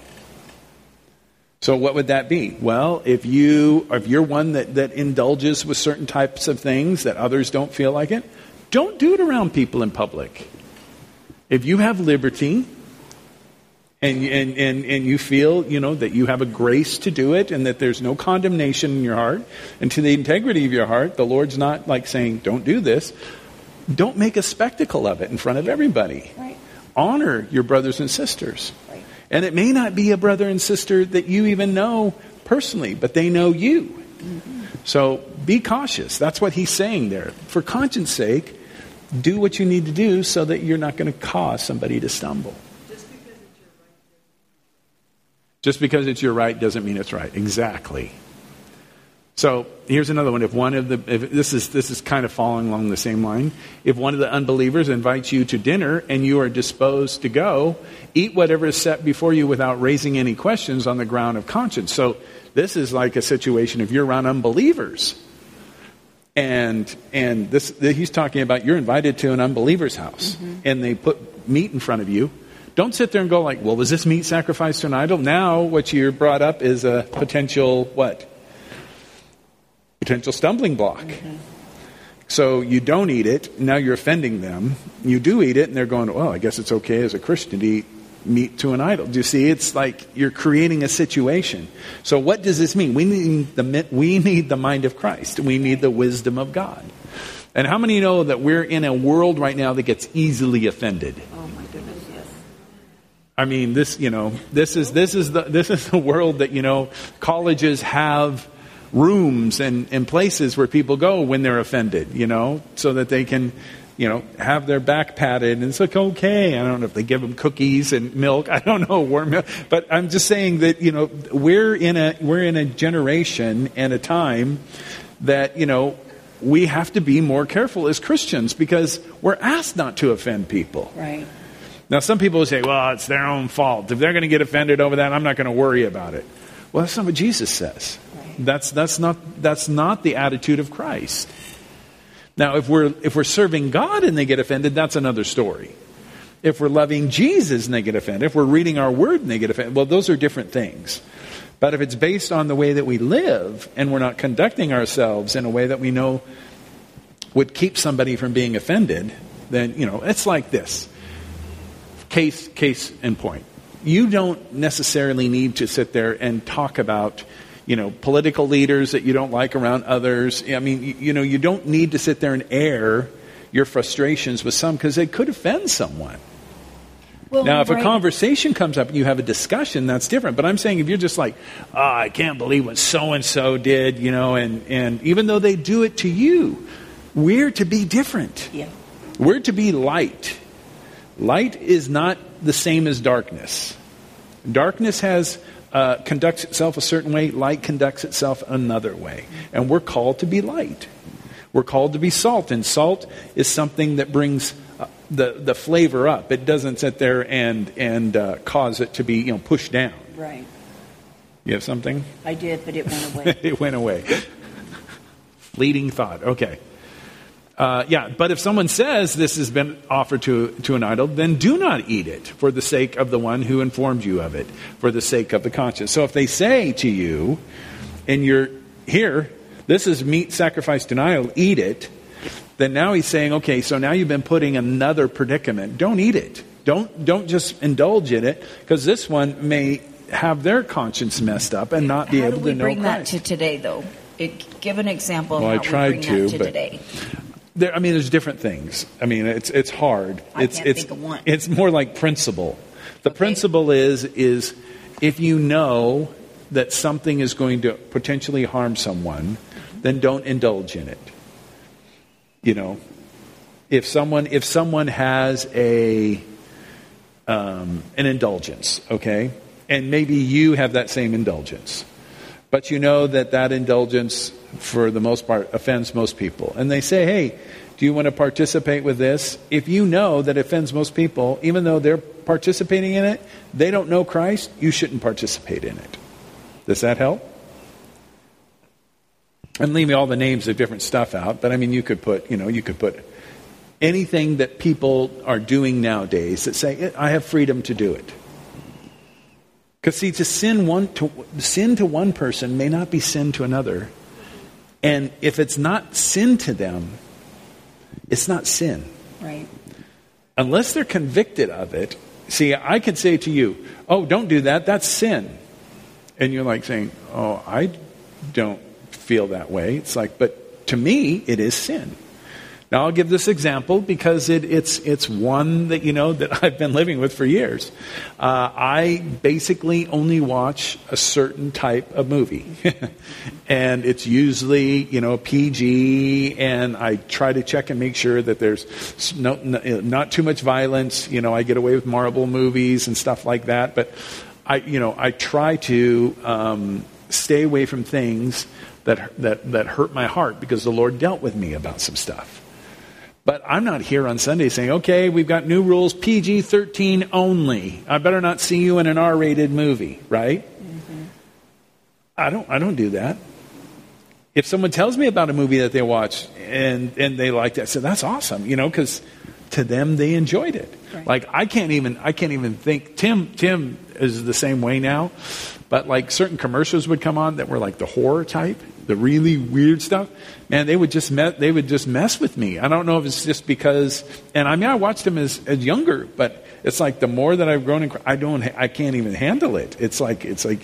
S1: So what would that be? Well, if you're one that indulges with certain types of things that others don't feel like it, don't do it around people in public. If you have liberty and you feel, that you have a grace to do it and that there's no condemnation in your heart and to the integrity of your heart, the Lord's not like saying, don't do this. Don't make a spectacle of it in front of everybody.
S4: Right.
S1: Honor your brothers and sisters.
S4: Right.
S1: And it may not be a brother and sister that you even know personally, but they know you. Mm-hmm. So be cautious. That's what he's saying there. For conscience sake, do what you need to do so that you're not going to cause somebody to stumble. Just because it's your right doesn't mean it's right. Exactly. So here's another one. If this is kind of following along the same line. If one of the unbelievers invites you to dinner and you are disposed to go, eat whatever is set before you without raising any questions on the ground of conscience. So this is like a situation if you're around unbelievers. And he's talking about you're invited to an unbeliever's house and they put meat in front of you. Don't sit there and go like, well, was this meat sacrificed to an idol? Now what you're brought up is a potential what? Potential stumbling block. So you don't eat it. Now you're offending them. You do eat it and they're going, well, I guess it's okay as a Christian to eat meat to an idol. Do you see? It's like you're creating a situation. So what does this mean? We need the mind of Christ. We need the wisdom of God. And how many know that we're in a world right now that gets easily offended?
S4: Oh my goodness, yes.
S1: I mean, this is the world that, colleges have rooms and places where people go when they're offended, so that they can, have their back patted and it's like, okay. I don't know if they give them cookies and milk. I don't know, warm milk. But I'm just saying that, we're in a generation and a time that, we have to be more careful as Christians because we're asked not to offend people.
S4: Right.
S1: Now, some people will say, well, it's their own fault. If they're going to get offended over that, I'm not going to worry about it. Well, that's not what Jesus says. Right. That's not the attitude of Christ. Now, if we're serving God and they get offended, that's another story. If we're loving Jesus and they get offended, if we're reading our word and they get offended, well, those are different things. But if it's based on the way that we live and we're not conducting ourselves in a way that we know would keep somebody from being offended, then, it's like this. Case in point. You don't necessarily need to sit there and talk about, political leaders that you don't like around others. I mean, you don't need to sit there and air your frustrations with some because they could offend someone.
S4: Well,
S1: Now, if a
S4: right.
S1: conversation comes up and you have a discussion, that's different. But I'm saying if you're just like, I can't believe what so-and-so did, and even though they do it to you, we're to be different.
S4: Yeah.
S1: We're to be light. Light is not the same as darkness. Darkness conducts itself a certain way. Light conducts itself another way. And we're called to be light. We're called to be salt. And salt is something that brings the flavor up. It doesn't sit there and cause it to be pushed down.
S4: Right.
S1: You have something?
S4: I did, but it went away.
S1: It went away. Fleeting thought. Okay. But if someone says this has been offered to an idol, then do not eat it for the sake of the one who informed you of it, for the sake of the conscience. So if they say to you, and you're here, this is meat sacrificed to an idol, eat it, then now he's saying, okay, so now you've been put in another predicament. Don't eat it. Don't just indulge in it, because this one may have their conscience messed up and not be able to know
S4: How do we bring that
S1: Christ.
S4: to today, though? Give an example of
S1: Well, I
S4: how
S1: tried
S4: we bring that
S1: to,
S4: to
S1: but-
S4: today.
S1: There's different things. It's hard.
S4: I
S1: It's
S4: can't think of one.
S1: It's more like principle. The
S4: Okay.
S1: principle is if you know that something is going to potentially harm someone, then don't indulge in it. If someone has an indulgence, okay, and maybe you have that same indulgence, but you know that indulgence, for the most part, offends most people. And they say, hey, do you want to participate with this? If you know that it offends most people, even though they're participating in it, they don't know Christ, you shouldn't participate in it. Does that help? I'm leaving all the names of different stuff out, but you could put anything that people are doing nowadays that say, I have freedom to do it. Because see, sin to one person may not be sin to another. And if it's not sin to them, it's not sin.
S4: Right.
S1: Unless they're convicted of it. See, I could say to you, oh, don't do that, that's sin. And you're like saying, oh, I don't feel that way. It's like, but to me, it is sin. Now, I'll give this example because it's one that, that I've been living with for years. I basically only watch a certain type of movie. And it's usually, PG, and I try to check and make sure that there's not too much violence. I get away with Marvel movies and stuff like that. But I try to stay away from things that hurt my heart, because the Lord dealt with me about some stuff. But I'm not here on Sunday saying, okay, we've got new rules, PG-13 only. I better not see you in an R-rated movie, right? Mm-hmm. I don't do that. If someone tells me about a movie that they watched and they liked it, I said, that's awesome, because to them they enjoyed it.
S4: Right.
S1: Like I can't even think. Tim is the same way now, but like certain commercials would come on that were like the horror type, the really weird stuff. Man, they would just mess with me. I don't know if it's just because, and I watched them as younger, but it's like the more that I've grown, I can't even handle it. It's like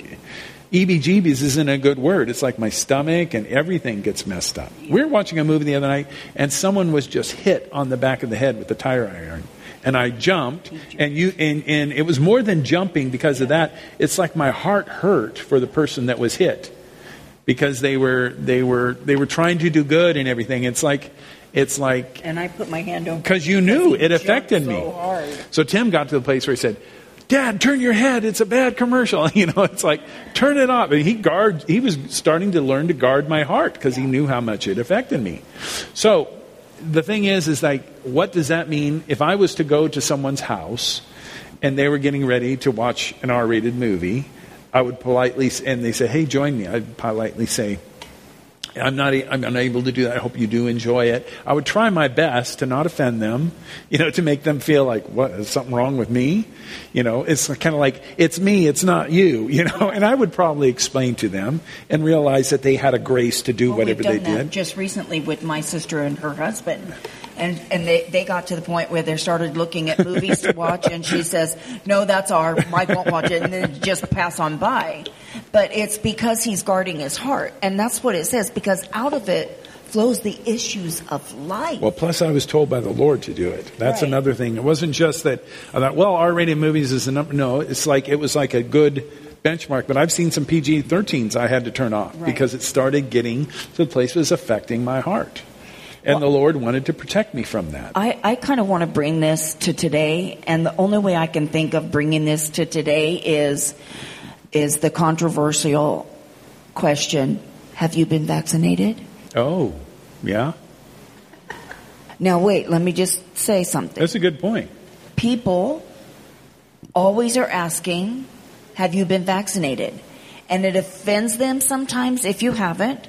S1: EBGBs isn't a good word. It's like my stomach and everything gets messed up. We were watching a movie the other night, and someone was just hit on the back of the head with a tire iron. And I jumped, and it was more than jumping because of that. It's like my heart hurt for the person that was hit, because they were trying to do good and everything. It's like,
S4: And I put my hand over.
S1: because you knew
S4: he
S1: it affected
S4: jumped
S1: me.
S4: so hard.
S1: So Tim got to the place where he said, Dad, turn your head. It's a bad commercial. It's like, turn it off. And he was starting to learn to guard my heart because he knew how much it affected me. So the thing is like, what does that mean? If I was to go to someone's house and they were getting ready to watch an R-rated movie, I would politely, and they say, hey, join me. I'd politely say, I'm unable to do that. I hope you do enjoy it. I would try my best to not offend them, to make them feel like, what, is something wrong with me? It's kind of like, it's me, it's not you, and I would probably explain to them and realize that they had a grace to do whatever
S4: we've done
S1: they
S4: that
S1: did.
S4: just recently with my sister and her husband. And they got to the point where they started looking at movies to watch, and she says, no, that's Mike won't watch it, and then just pass on by. But it's because he's guarding his heart. And that's what it says, because out of it flows the issues of life.
S1: Well, plus I was told by the Lord to do it. That's
S4: Right.
S1: another thing. It wasn't just that I thought, well, R-rated movies is the number. No, it was like a good benchmark. But I've seen some PG-13s I had to turn off
S4: Right.
S1: because it started getting to the place it was affecting my heart. And the Lord wanted to protect me from that.
S4: I kind of want to bring this to today, and the only way I can think of bringing this to today is the controversial question, have you been vaccinated?
S1: Oh, yeah?
S4: Now wait, let me just say something.
S1: That's a good point.
S4: People always are asking, have you been vaccinated? And it offends them sometimes if you haven't,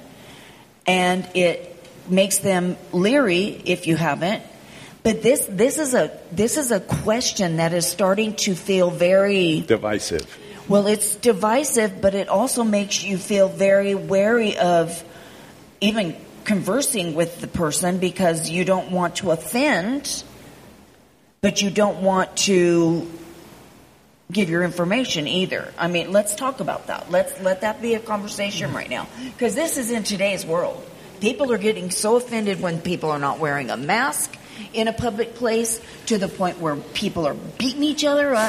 S4: and it makes them leery if you haven't. But this is a question that is starting to feel very
S1: Divisive.
S4: well. It's divisive, but it also makes you feel very wary of even conversing with the person because you don't want to offend, but you don't want to give your information either. I mean, let's talk about that. Let's let that be a conversation right now, because this is in today's world. People are getting so offended when people are not wearing a mask in a public place, to the point where people are beating each other up.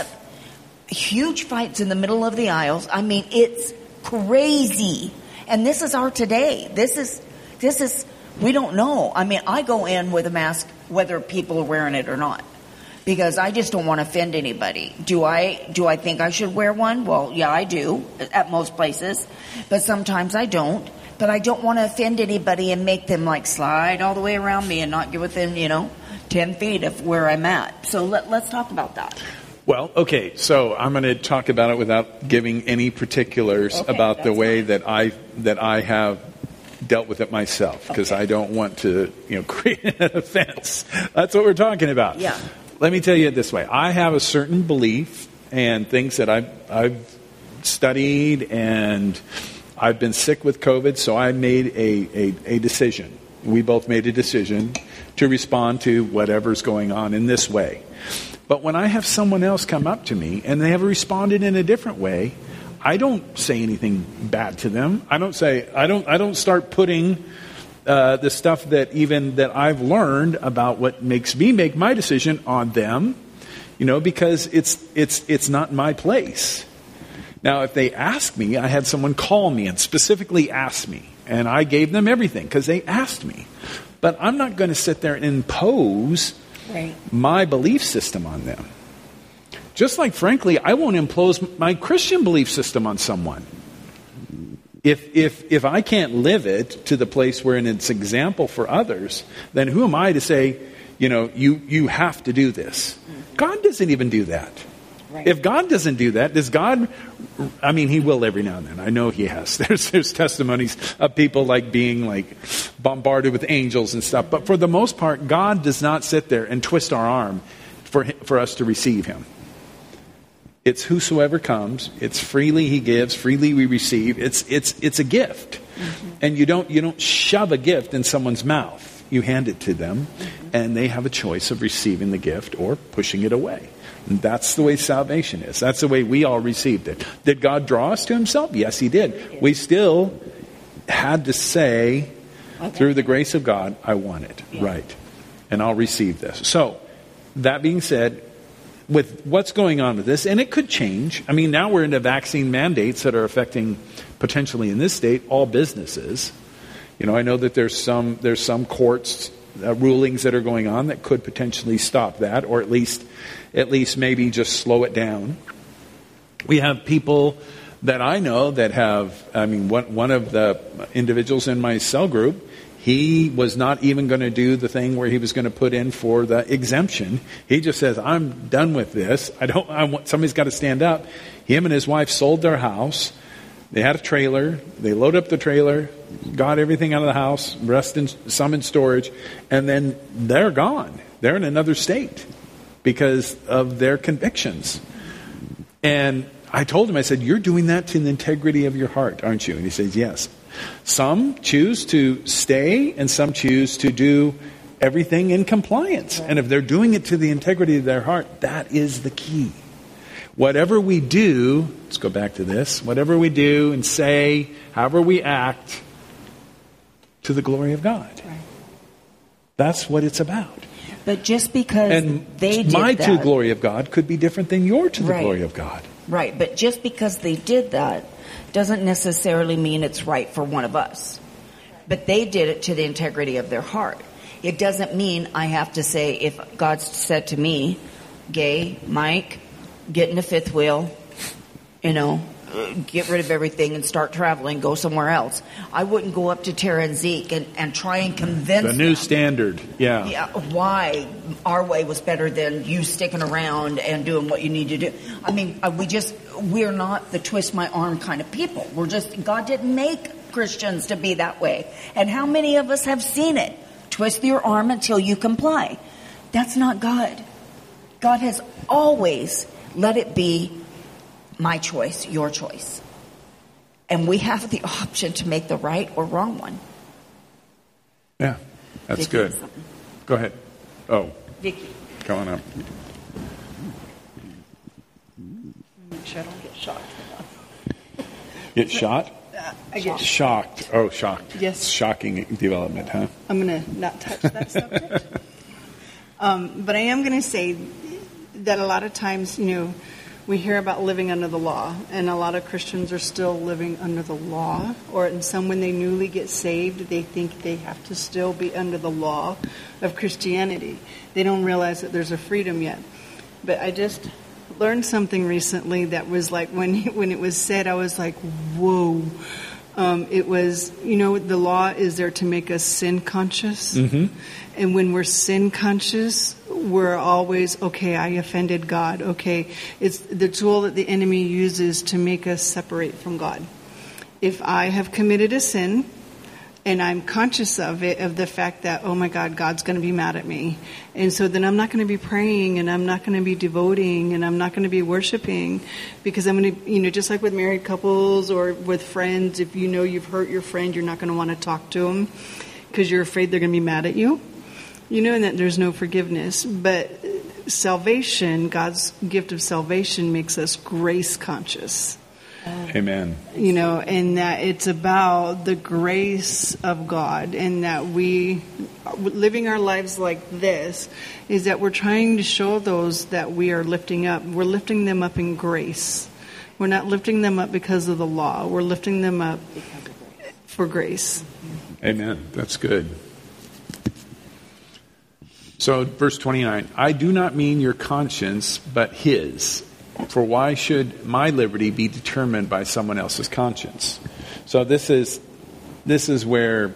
S4: Huge fights in the middle of the aisles. I mean, it's crazy. And this is our today. This is, we don't know. I mean, I go in with a mask whether people are wearing it or not, because I just don't want to offend anybody. Do I think I should wear one? Well, yeah, I do at most places, but sometimes I don't. But I don't want to offend anybody and make them like slide all the way around me and not get within, 10 feet of where I'm at. So let's talk about that.
S1: Well, okay, so I'm going to talk about it without giving any particulars
S4: Okay,
S1: about the
S4: that's
S1: way
S4: fine.
S1: that I have dealt with it myself, because
S4: Okay.
S1: I don't want to, create an offense. That's what we're talking about.
S4: Yeah.
S1: Let me tell you it this way. I have a certain belief and things that I've studied, and I've been sick with COVID, so I made a decision. We both made a decision to respond to whatever's going on in this way. But when I have someone else come up to me and they have responded in a different way, I don't say anything bad to them. I don't start putting the stuff that I've learned about what makes me make my decision on them, because it's not my place. Now, if they ask me, I had someone call me and specifically ask me, and I gave them everything because they asked me. But I'm not going to sit there and impose
S4: Right.
S1: my belief system on them. Just like, frankly, I won't impose my Christian belief system on someone. If I can't live it to the place where it's example for others, then who am I to say, you have to do this? God doesn't even do that.
S4: Right.
S1: If God doesn't do that, does God? I mean, He will every now and then. I know He has. There's testimonies of people being bombarded with angels and stuff. But for the most part, God does not sit there and twist our arm for us to receive Him. It's whosoever comes. It's freely He gives, freely we receive. It's a gift, and you don't shove a gift in someone's mouth. You hand it to them, and they have a choice of receiving the gift or pushing it away. And that's the way salvation is. That's the way we all received it. Did God draw us to Himself? Yes, He did. We still had to say, through the grace of God, I want it.
S4: Yeah.
S1: Right. And I'll receive this. So, that being said, with what's going on with this, and it could change. I mean, now we're into vaccine mandates that are affecting, potentially in this state, all businesses. I know that there's some courts rulings that are going on that could potentially stop that, or at least maybe just slow it down. We have people that I know that have, one of the individuals in my cell group, he was not even going to do the thing where he was going to put in for the exemption. He just says, I'm done with this. Somebody's got to stand up. Him and his wife sold their house. They had a trailer. They loaded up the trailer, got everything out of the house, some in storage, and then they're gone. They're in another state because of their convictions. And I told him, I said, you're doing that to the integrity of your heart, aren't you? And he says, yes. Some choose to stay and some choose to do everything in compliance. And if they're doing it to the integrity of their heart, that is the key. Whatever we do, let's go back to this, whatever we do and say, however we act, to the glory of God.
S4: Right.
S1: That's what it's about.
S4: But just because
S1: And
S4: they did
S1: my
S4: that,
S1: to the glory of God could be different than your to the
S4: Right.
S1: glory of God.
S4: right? But just because they did that doesn't necessarily mean it's right for one of us. But they did it to the integrity of their heart. It doesn't mean I have to say, if God said to me, Gay, Mike, get in the fifth wheel, get rid of everything and start traveling, go somewhere else. I wouldn't go up to Tara and Zeke and try and convince
S1: The new
S4: them,
S1: standard. Yeah.
S4: yeah, why our way was better than you sticking around and doing what you need to do. I mean, we're not the twist my arm kind of people. God didn't make Christians to be that way. And how many of us have seen it? Twist your arm until you comply. That's not God. God has always let it be my choice, your choice. And we have the option to make the right or wrong one.
S1: Yeah. That's
S4: Vicky
S1: good.
S4: has something.
S1: Go ahead. Oh,
S4: Vicky.
S1: come on up.
S5: Make sure I don't get shocked.
S1: Get shot?
S5: I get
S1: Shocked. Oh, shocked.
S5: Yes.
S1: Shocking development, huh?
S5: I'm going to not touch that subject. But I am going to say that a lot of times, we hear about living under the law, and a lot of Christians are still living under the law, or in some, when they newly get saved, they think they have to still be under the law of Christianity. They don't realize that there's a freedom yet. But I just learned something recently that was like, when it was said, I was like, whoa. It was, the law is there to make us sin conscious. Mm-hmm. And when we're sin conscious, we're always, okay, I offended God. Okay, it's the tool that the enemy uses to make us separate from God. If I have committed a sin and I'm conscious of it, of the fact that, oh my God, God's going to be mad at me. And so then I'm not going to be praying, and I'm not going to be devoting, and I'm not going to be worshiping, because I'm going to, just like with married couples or with friends, if you've hurt your friend, you're not going to want to talk to them because you're afraid they're going to be mad at you, and that there's no forgiveness. But salvation, God's gift of salvation, makes us grace conscious.
S1: Amen.
S5: And that it's about the grace of God, and that we, living our lives like this, is that we're trying to show those that we are lifting up. We're lifting them up in grace. We're not lifting them up because of the law. We're lifting them up for grace.
S1: Amen. That's good. So, verse 29, I do not mean your conscience, but his. For why should my liberty be determined by someone else's conscience? So this is where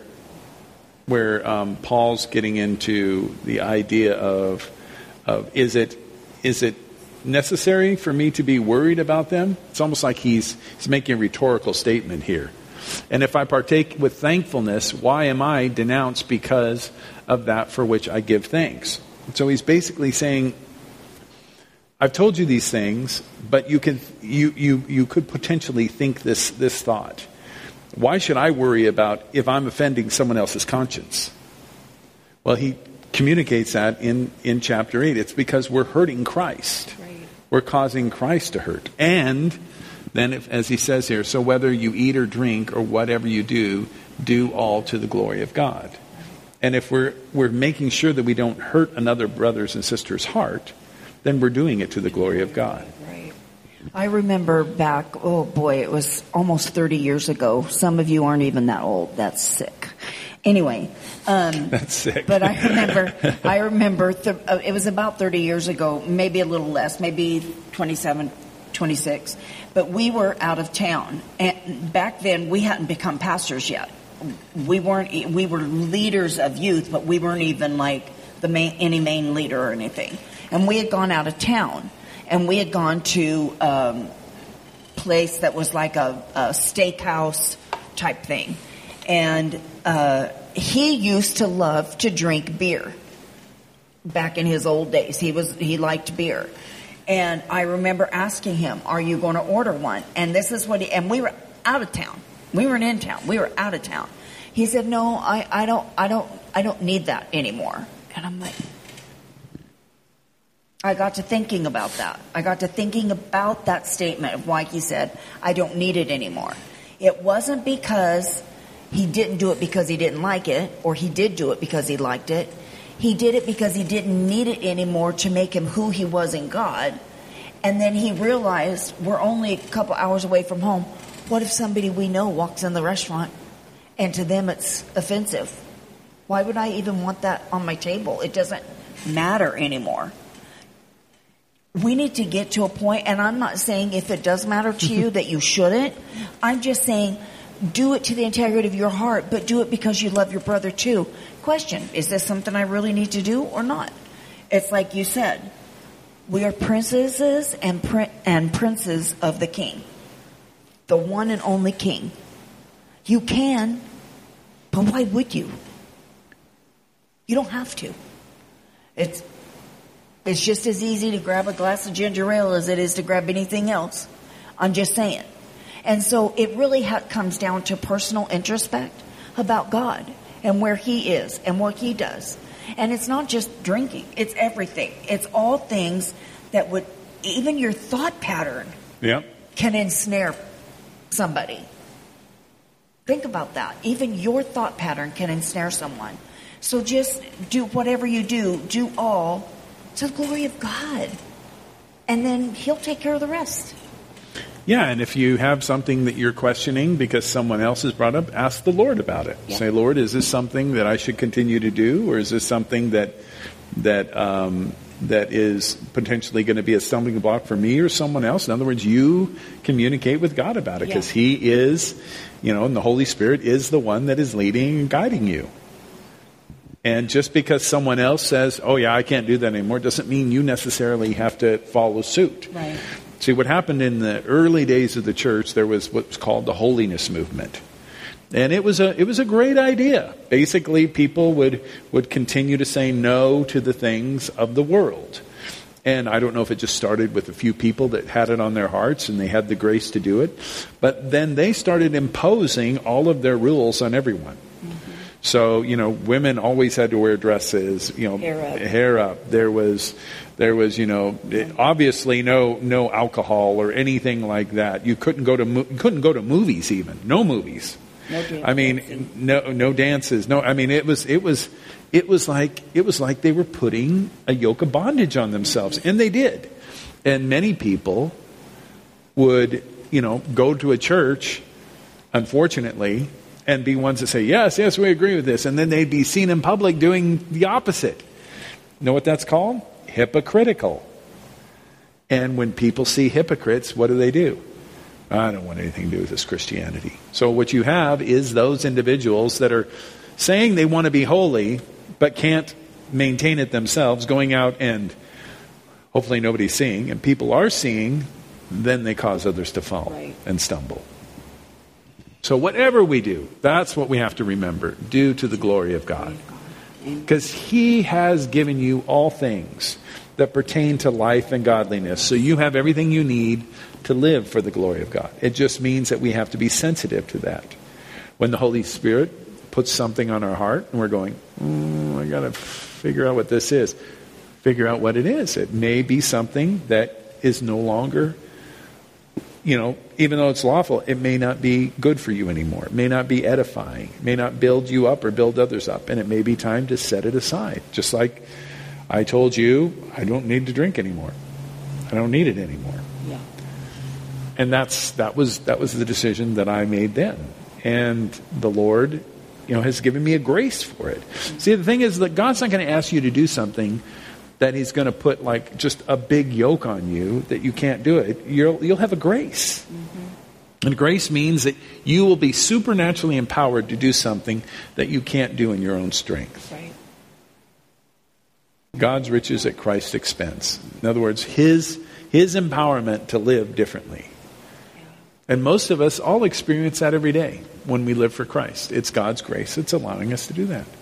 S1: Paul's getting into the idea of is it necessary for me to be worried about them? It's almost like he's making a rhetorical statement here. And if I partake with thankfulness, why am I denounced because of that for which I give thanks? So he's basically saying, I've told you these things, but you could potentially think this thought. Why should I worry about if I'm offending someone else's conscience? Well, he communicates that in chapter 8. It's because we're hurting Christ.
S5: Right.
S1: We're causing Christ to hurt. And then, as he says here, so whether you eat or drink or whatever you do all to the glory of God. And if we're making sure that we don't hurt another brother's and sister's heart, then we're doing it to the glory of God.
S4: Right. I remember back, it was almost 30 years ago. Some of you aren't even that old. That's sick. Anyway.
S1: That's sick.
S4: But I remember it was about 30 years ago, maybe a little less, maybe 27, 26. But we were out of town. And back then, we hadn't become pastors yet. We were leaders of youth, but we weren't even like any main leader or anything. And we had gone out of town, and we had gone to a place that was like a steakhouse type thing. And he used to love to drink beer. Back in his old days, he liked beer. And I remember asking him, "Are you going to order one?" And this is what and we were out of town. We weren't in town. We were out of town. He said, "No, I don't need that anymore." And I'm like, I got to thinking about that. I got to thinking about that statement of why he said, I don't need it anymore. It wasn't because He didn't do it because he didn't like it, or he did do it because he liked it. He did it because he didn't need it anymore to make him who he was in God. And then he realized we're only a couple hours away from home. What if somebody we know walks in the restaurant and to them it's offensive? Why would I even want that on my table? It doesn't matter anymore. We need to get to a point, and I'm not saying if it does matter to you that you shouldn't. I'm just saying do it to the integrity of your heart, but do it because you love your brother too. Question, is this something I really need to do or not? It's like you said, we are princesses and princes of the King, the one and only King. You can, but why would you? You don't have to. It's just as easy to grab a glass of ginger ale as it is to grab anything else. I'm just saying. And so it really comes down to personal introspect about God and where he is and what he does. And it's not just drinking. It's everything. It's all things that would, even your thought pattern can ensnare somebody. Think about that. Even your thought pattern can ensnare someone. So just do whatever you do all to the glory of God. And then he'll take care of the rest.
S1: Yeah, and if you have something that you're questioning because someone else has brought up, ask the Lord about it. Yeah. Say, Lord, is this something that I should continue to do, or is this something that is potentially going to be a stumbling block for me or someone else? In other words, you communicate with God about it, because he is, and the Holy Spirit is the one that is leading and guiding you. And just because someone else says, oh yeah, I can't do that anymore, doesn't mean you necessarily have to follow suit.
S4: Right.
S1: See, what happened in the early days of the church, there was what's called the holiness movement. And it was a great idea. Basically, people would continue to say no to the things of the world. And I don't know if it just started with a few people that had it on their hearts and they had the grace to do it. But then they started imposing all of their rules on everyone. So, women always had to wear dresses, hair up. There was, obviously no alcohol or anything like that. You couldn't go to movies even. No movies.
S4: No dances.
S1: I mean, no dances. No, I mean, it was like they were putting a yoke of bondage on themselves, and they did. And many people would, go to a church, unfortunately, and be ones that say, yes, we agree with this. And then they'd be seen in public doing the opposite. You know what that's called? Hypocritical. And when people see hypocrites, what do? I don't want anything to do with this Christianity. So what you have is those individuals that are saying they want to be holy, but can't maintain it themselves, going out and hopefully nobody's seeing, and people are seeing, then they cause others to fall and stumble. So whatever we do, that's what we have to remember. Do to the glory of God. Because he has given you all things that pertain to life and godliness. So you have everything you need to live for the glory of God. It just means that we have to be sensitive to that. When the Holy Spirit puts something on our heart and we're going, I got to figure out what this is. Figure out what it is. It may be something that is no longer, even though it's lawful, it may not be good for you anymore. It may not be edifying. It may not build you up or build others up. And it may be time to set it aside. Just like I told you, I don't need to drink anymore. I don't need it anymore.
S4: Yeah.
S1: And that was the decision that I made then. And the Lord, has given me a grace for it. See, the thing is that God's not going to ask you to do something that he's going to put like just a big yoke on you that you can't do it. You'll have a grace. And grace means that you will be supernaturally empowered to do something that you can't do in your own strength.
S4: Right.
S1: God's riches at Christ's expense. In other words, his empowerment to live differently. And most of us all experience that every day when we live for Christ. It's God's grace. It's allowing us to do that.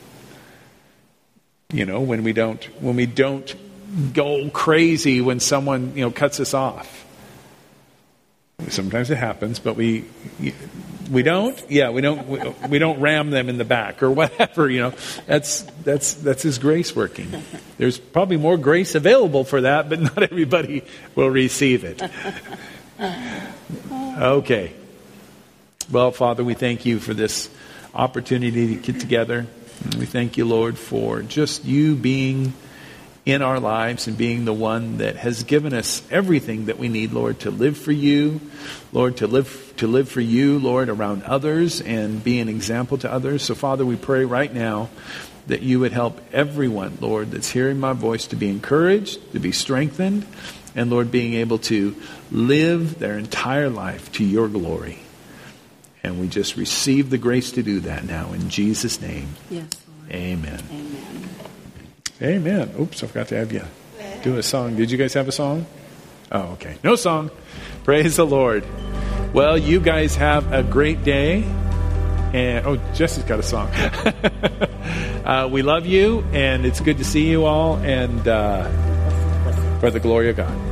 S1: When we don't go crazy when someone, cuts us off. Sometimes it happens, but we don't. Yeah, we don't ram them in the back or whatever. That's His grace working. There's probably more grace available for that, but not everybody will receive it. Okay.
S6: Well, Father, we thank you for this opportunity to get together. And we thank you, Lord, for just you being in our lives and being the one that has given us everything that we need, Lord, to live for you, Lord, to live for you, Lord, around others and be an example to others. So, Father, we pray right now that you would help everyone, Lord, that's hearing my voice to be encouraged, to be strengthened, and, Lord, being able to live their entire life to your glory. And we just receive the grace to do that now in Jesus' name.
S5: Yes, Lord.
S6: Amen.
S5: Amen.
S1: Amen. Oops, I forgot to have you do a song. Did you guys have a song? Oh, okay. No song. Praise the Lord. Well, you guys have a great day. And Jesse's got a song. We love you, and it's good to see you all, and for the glory of God.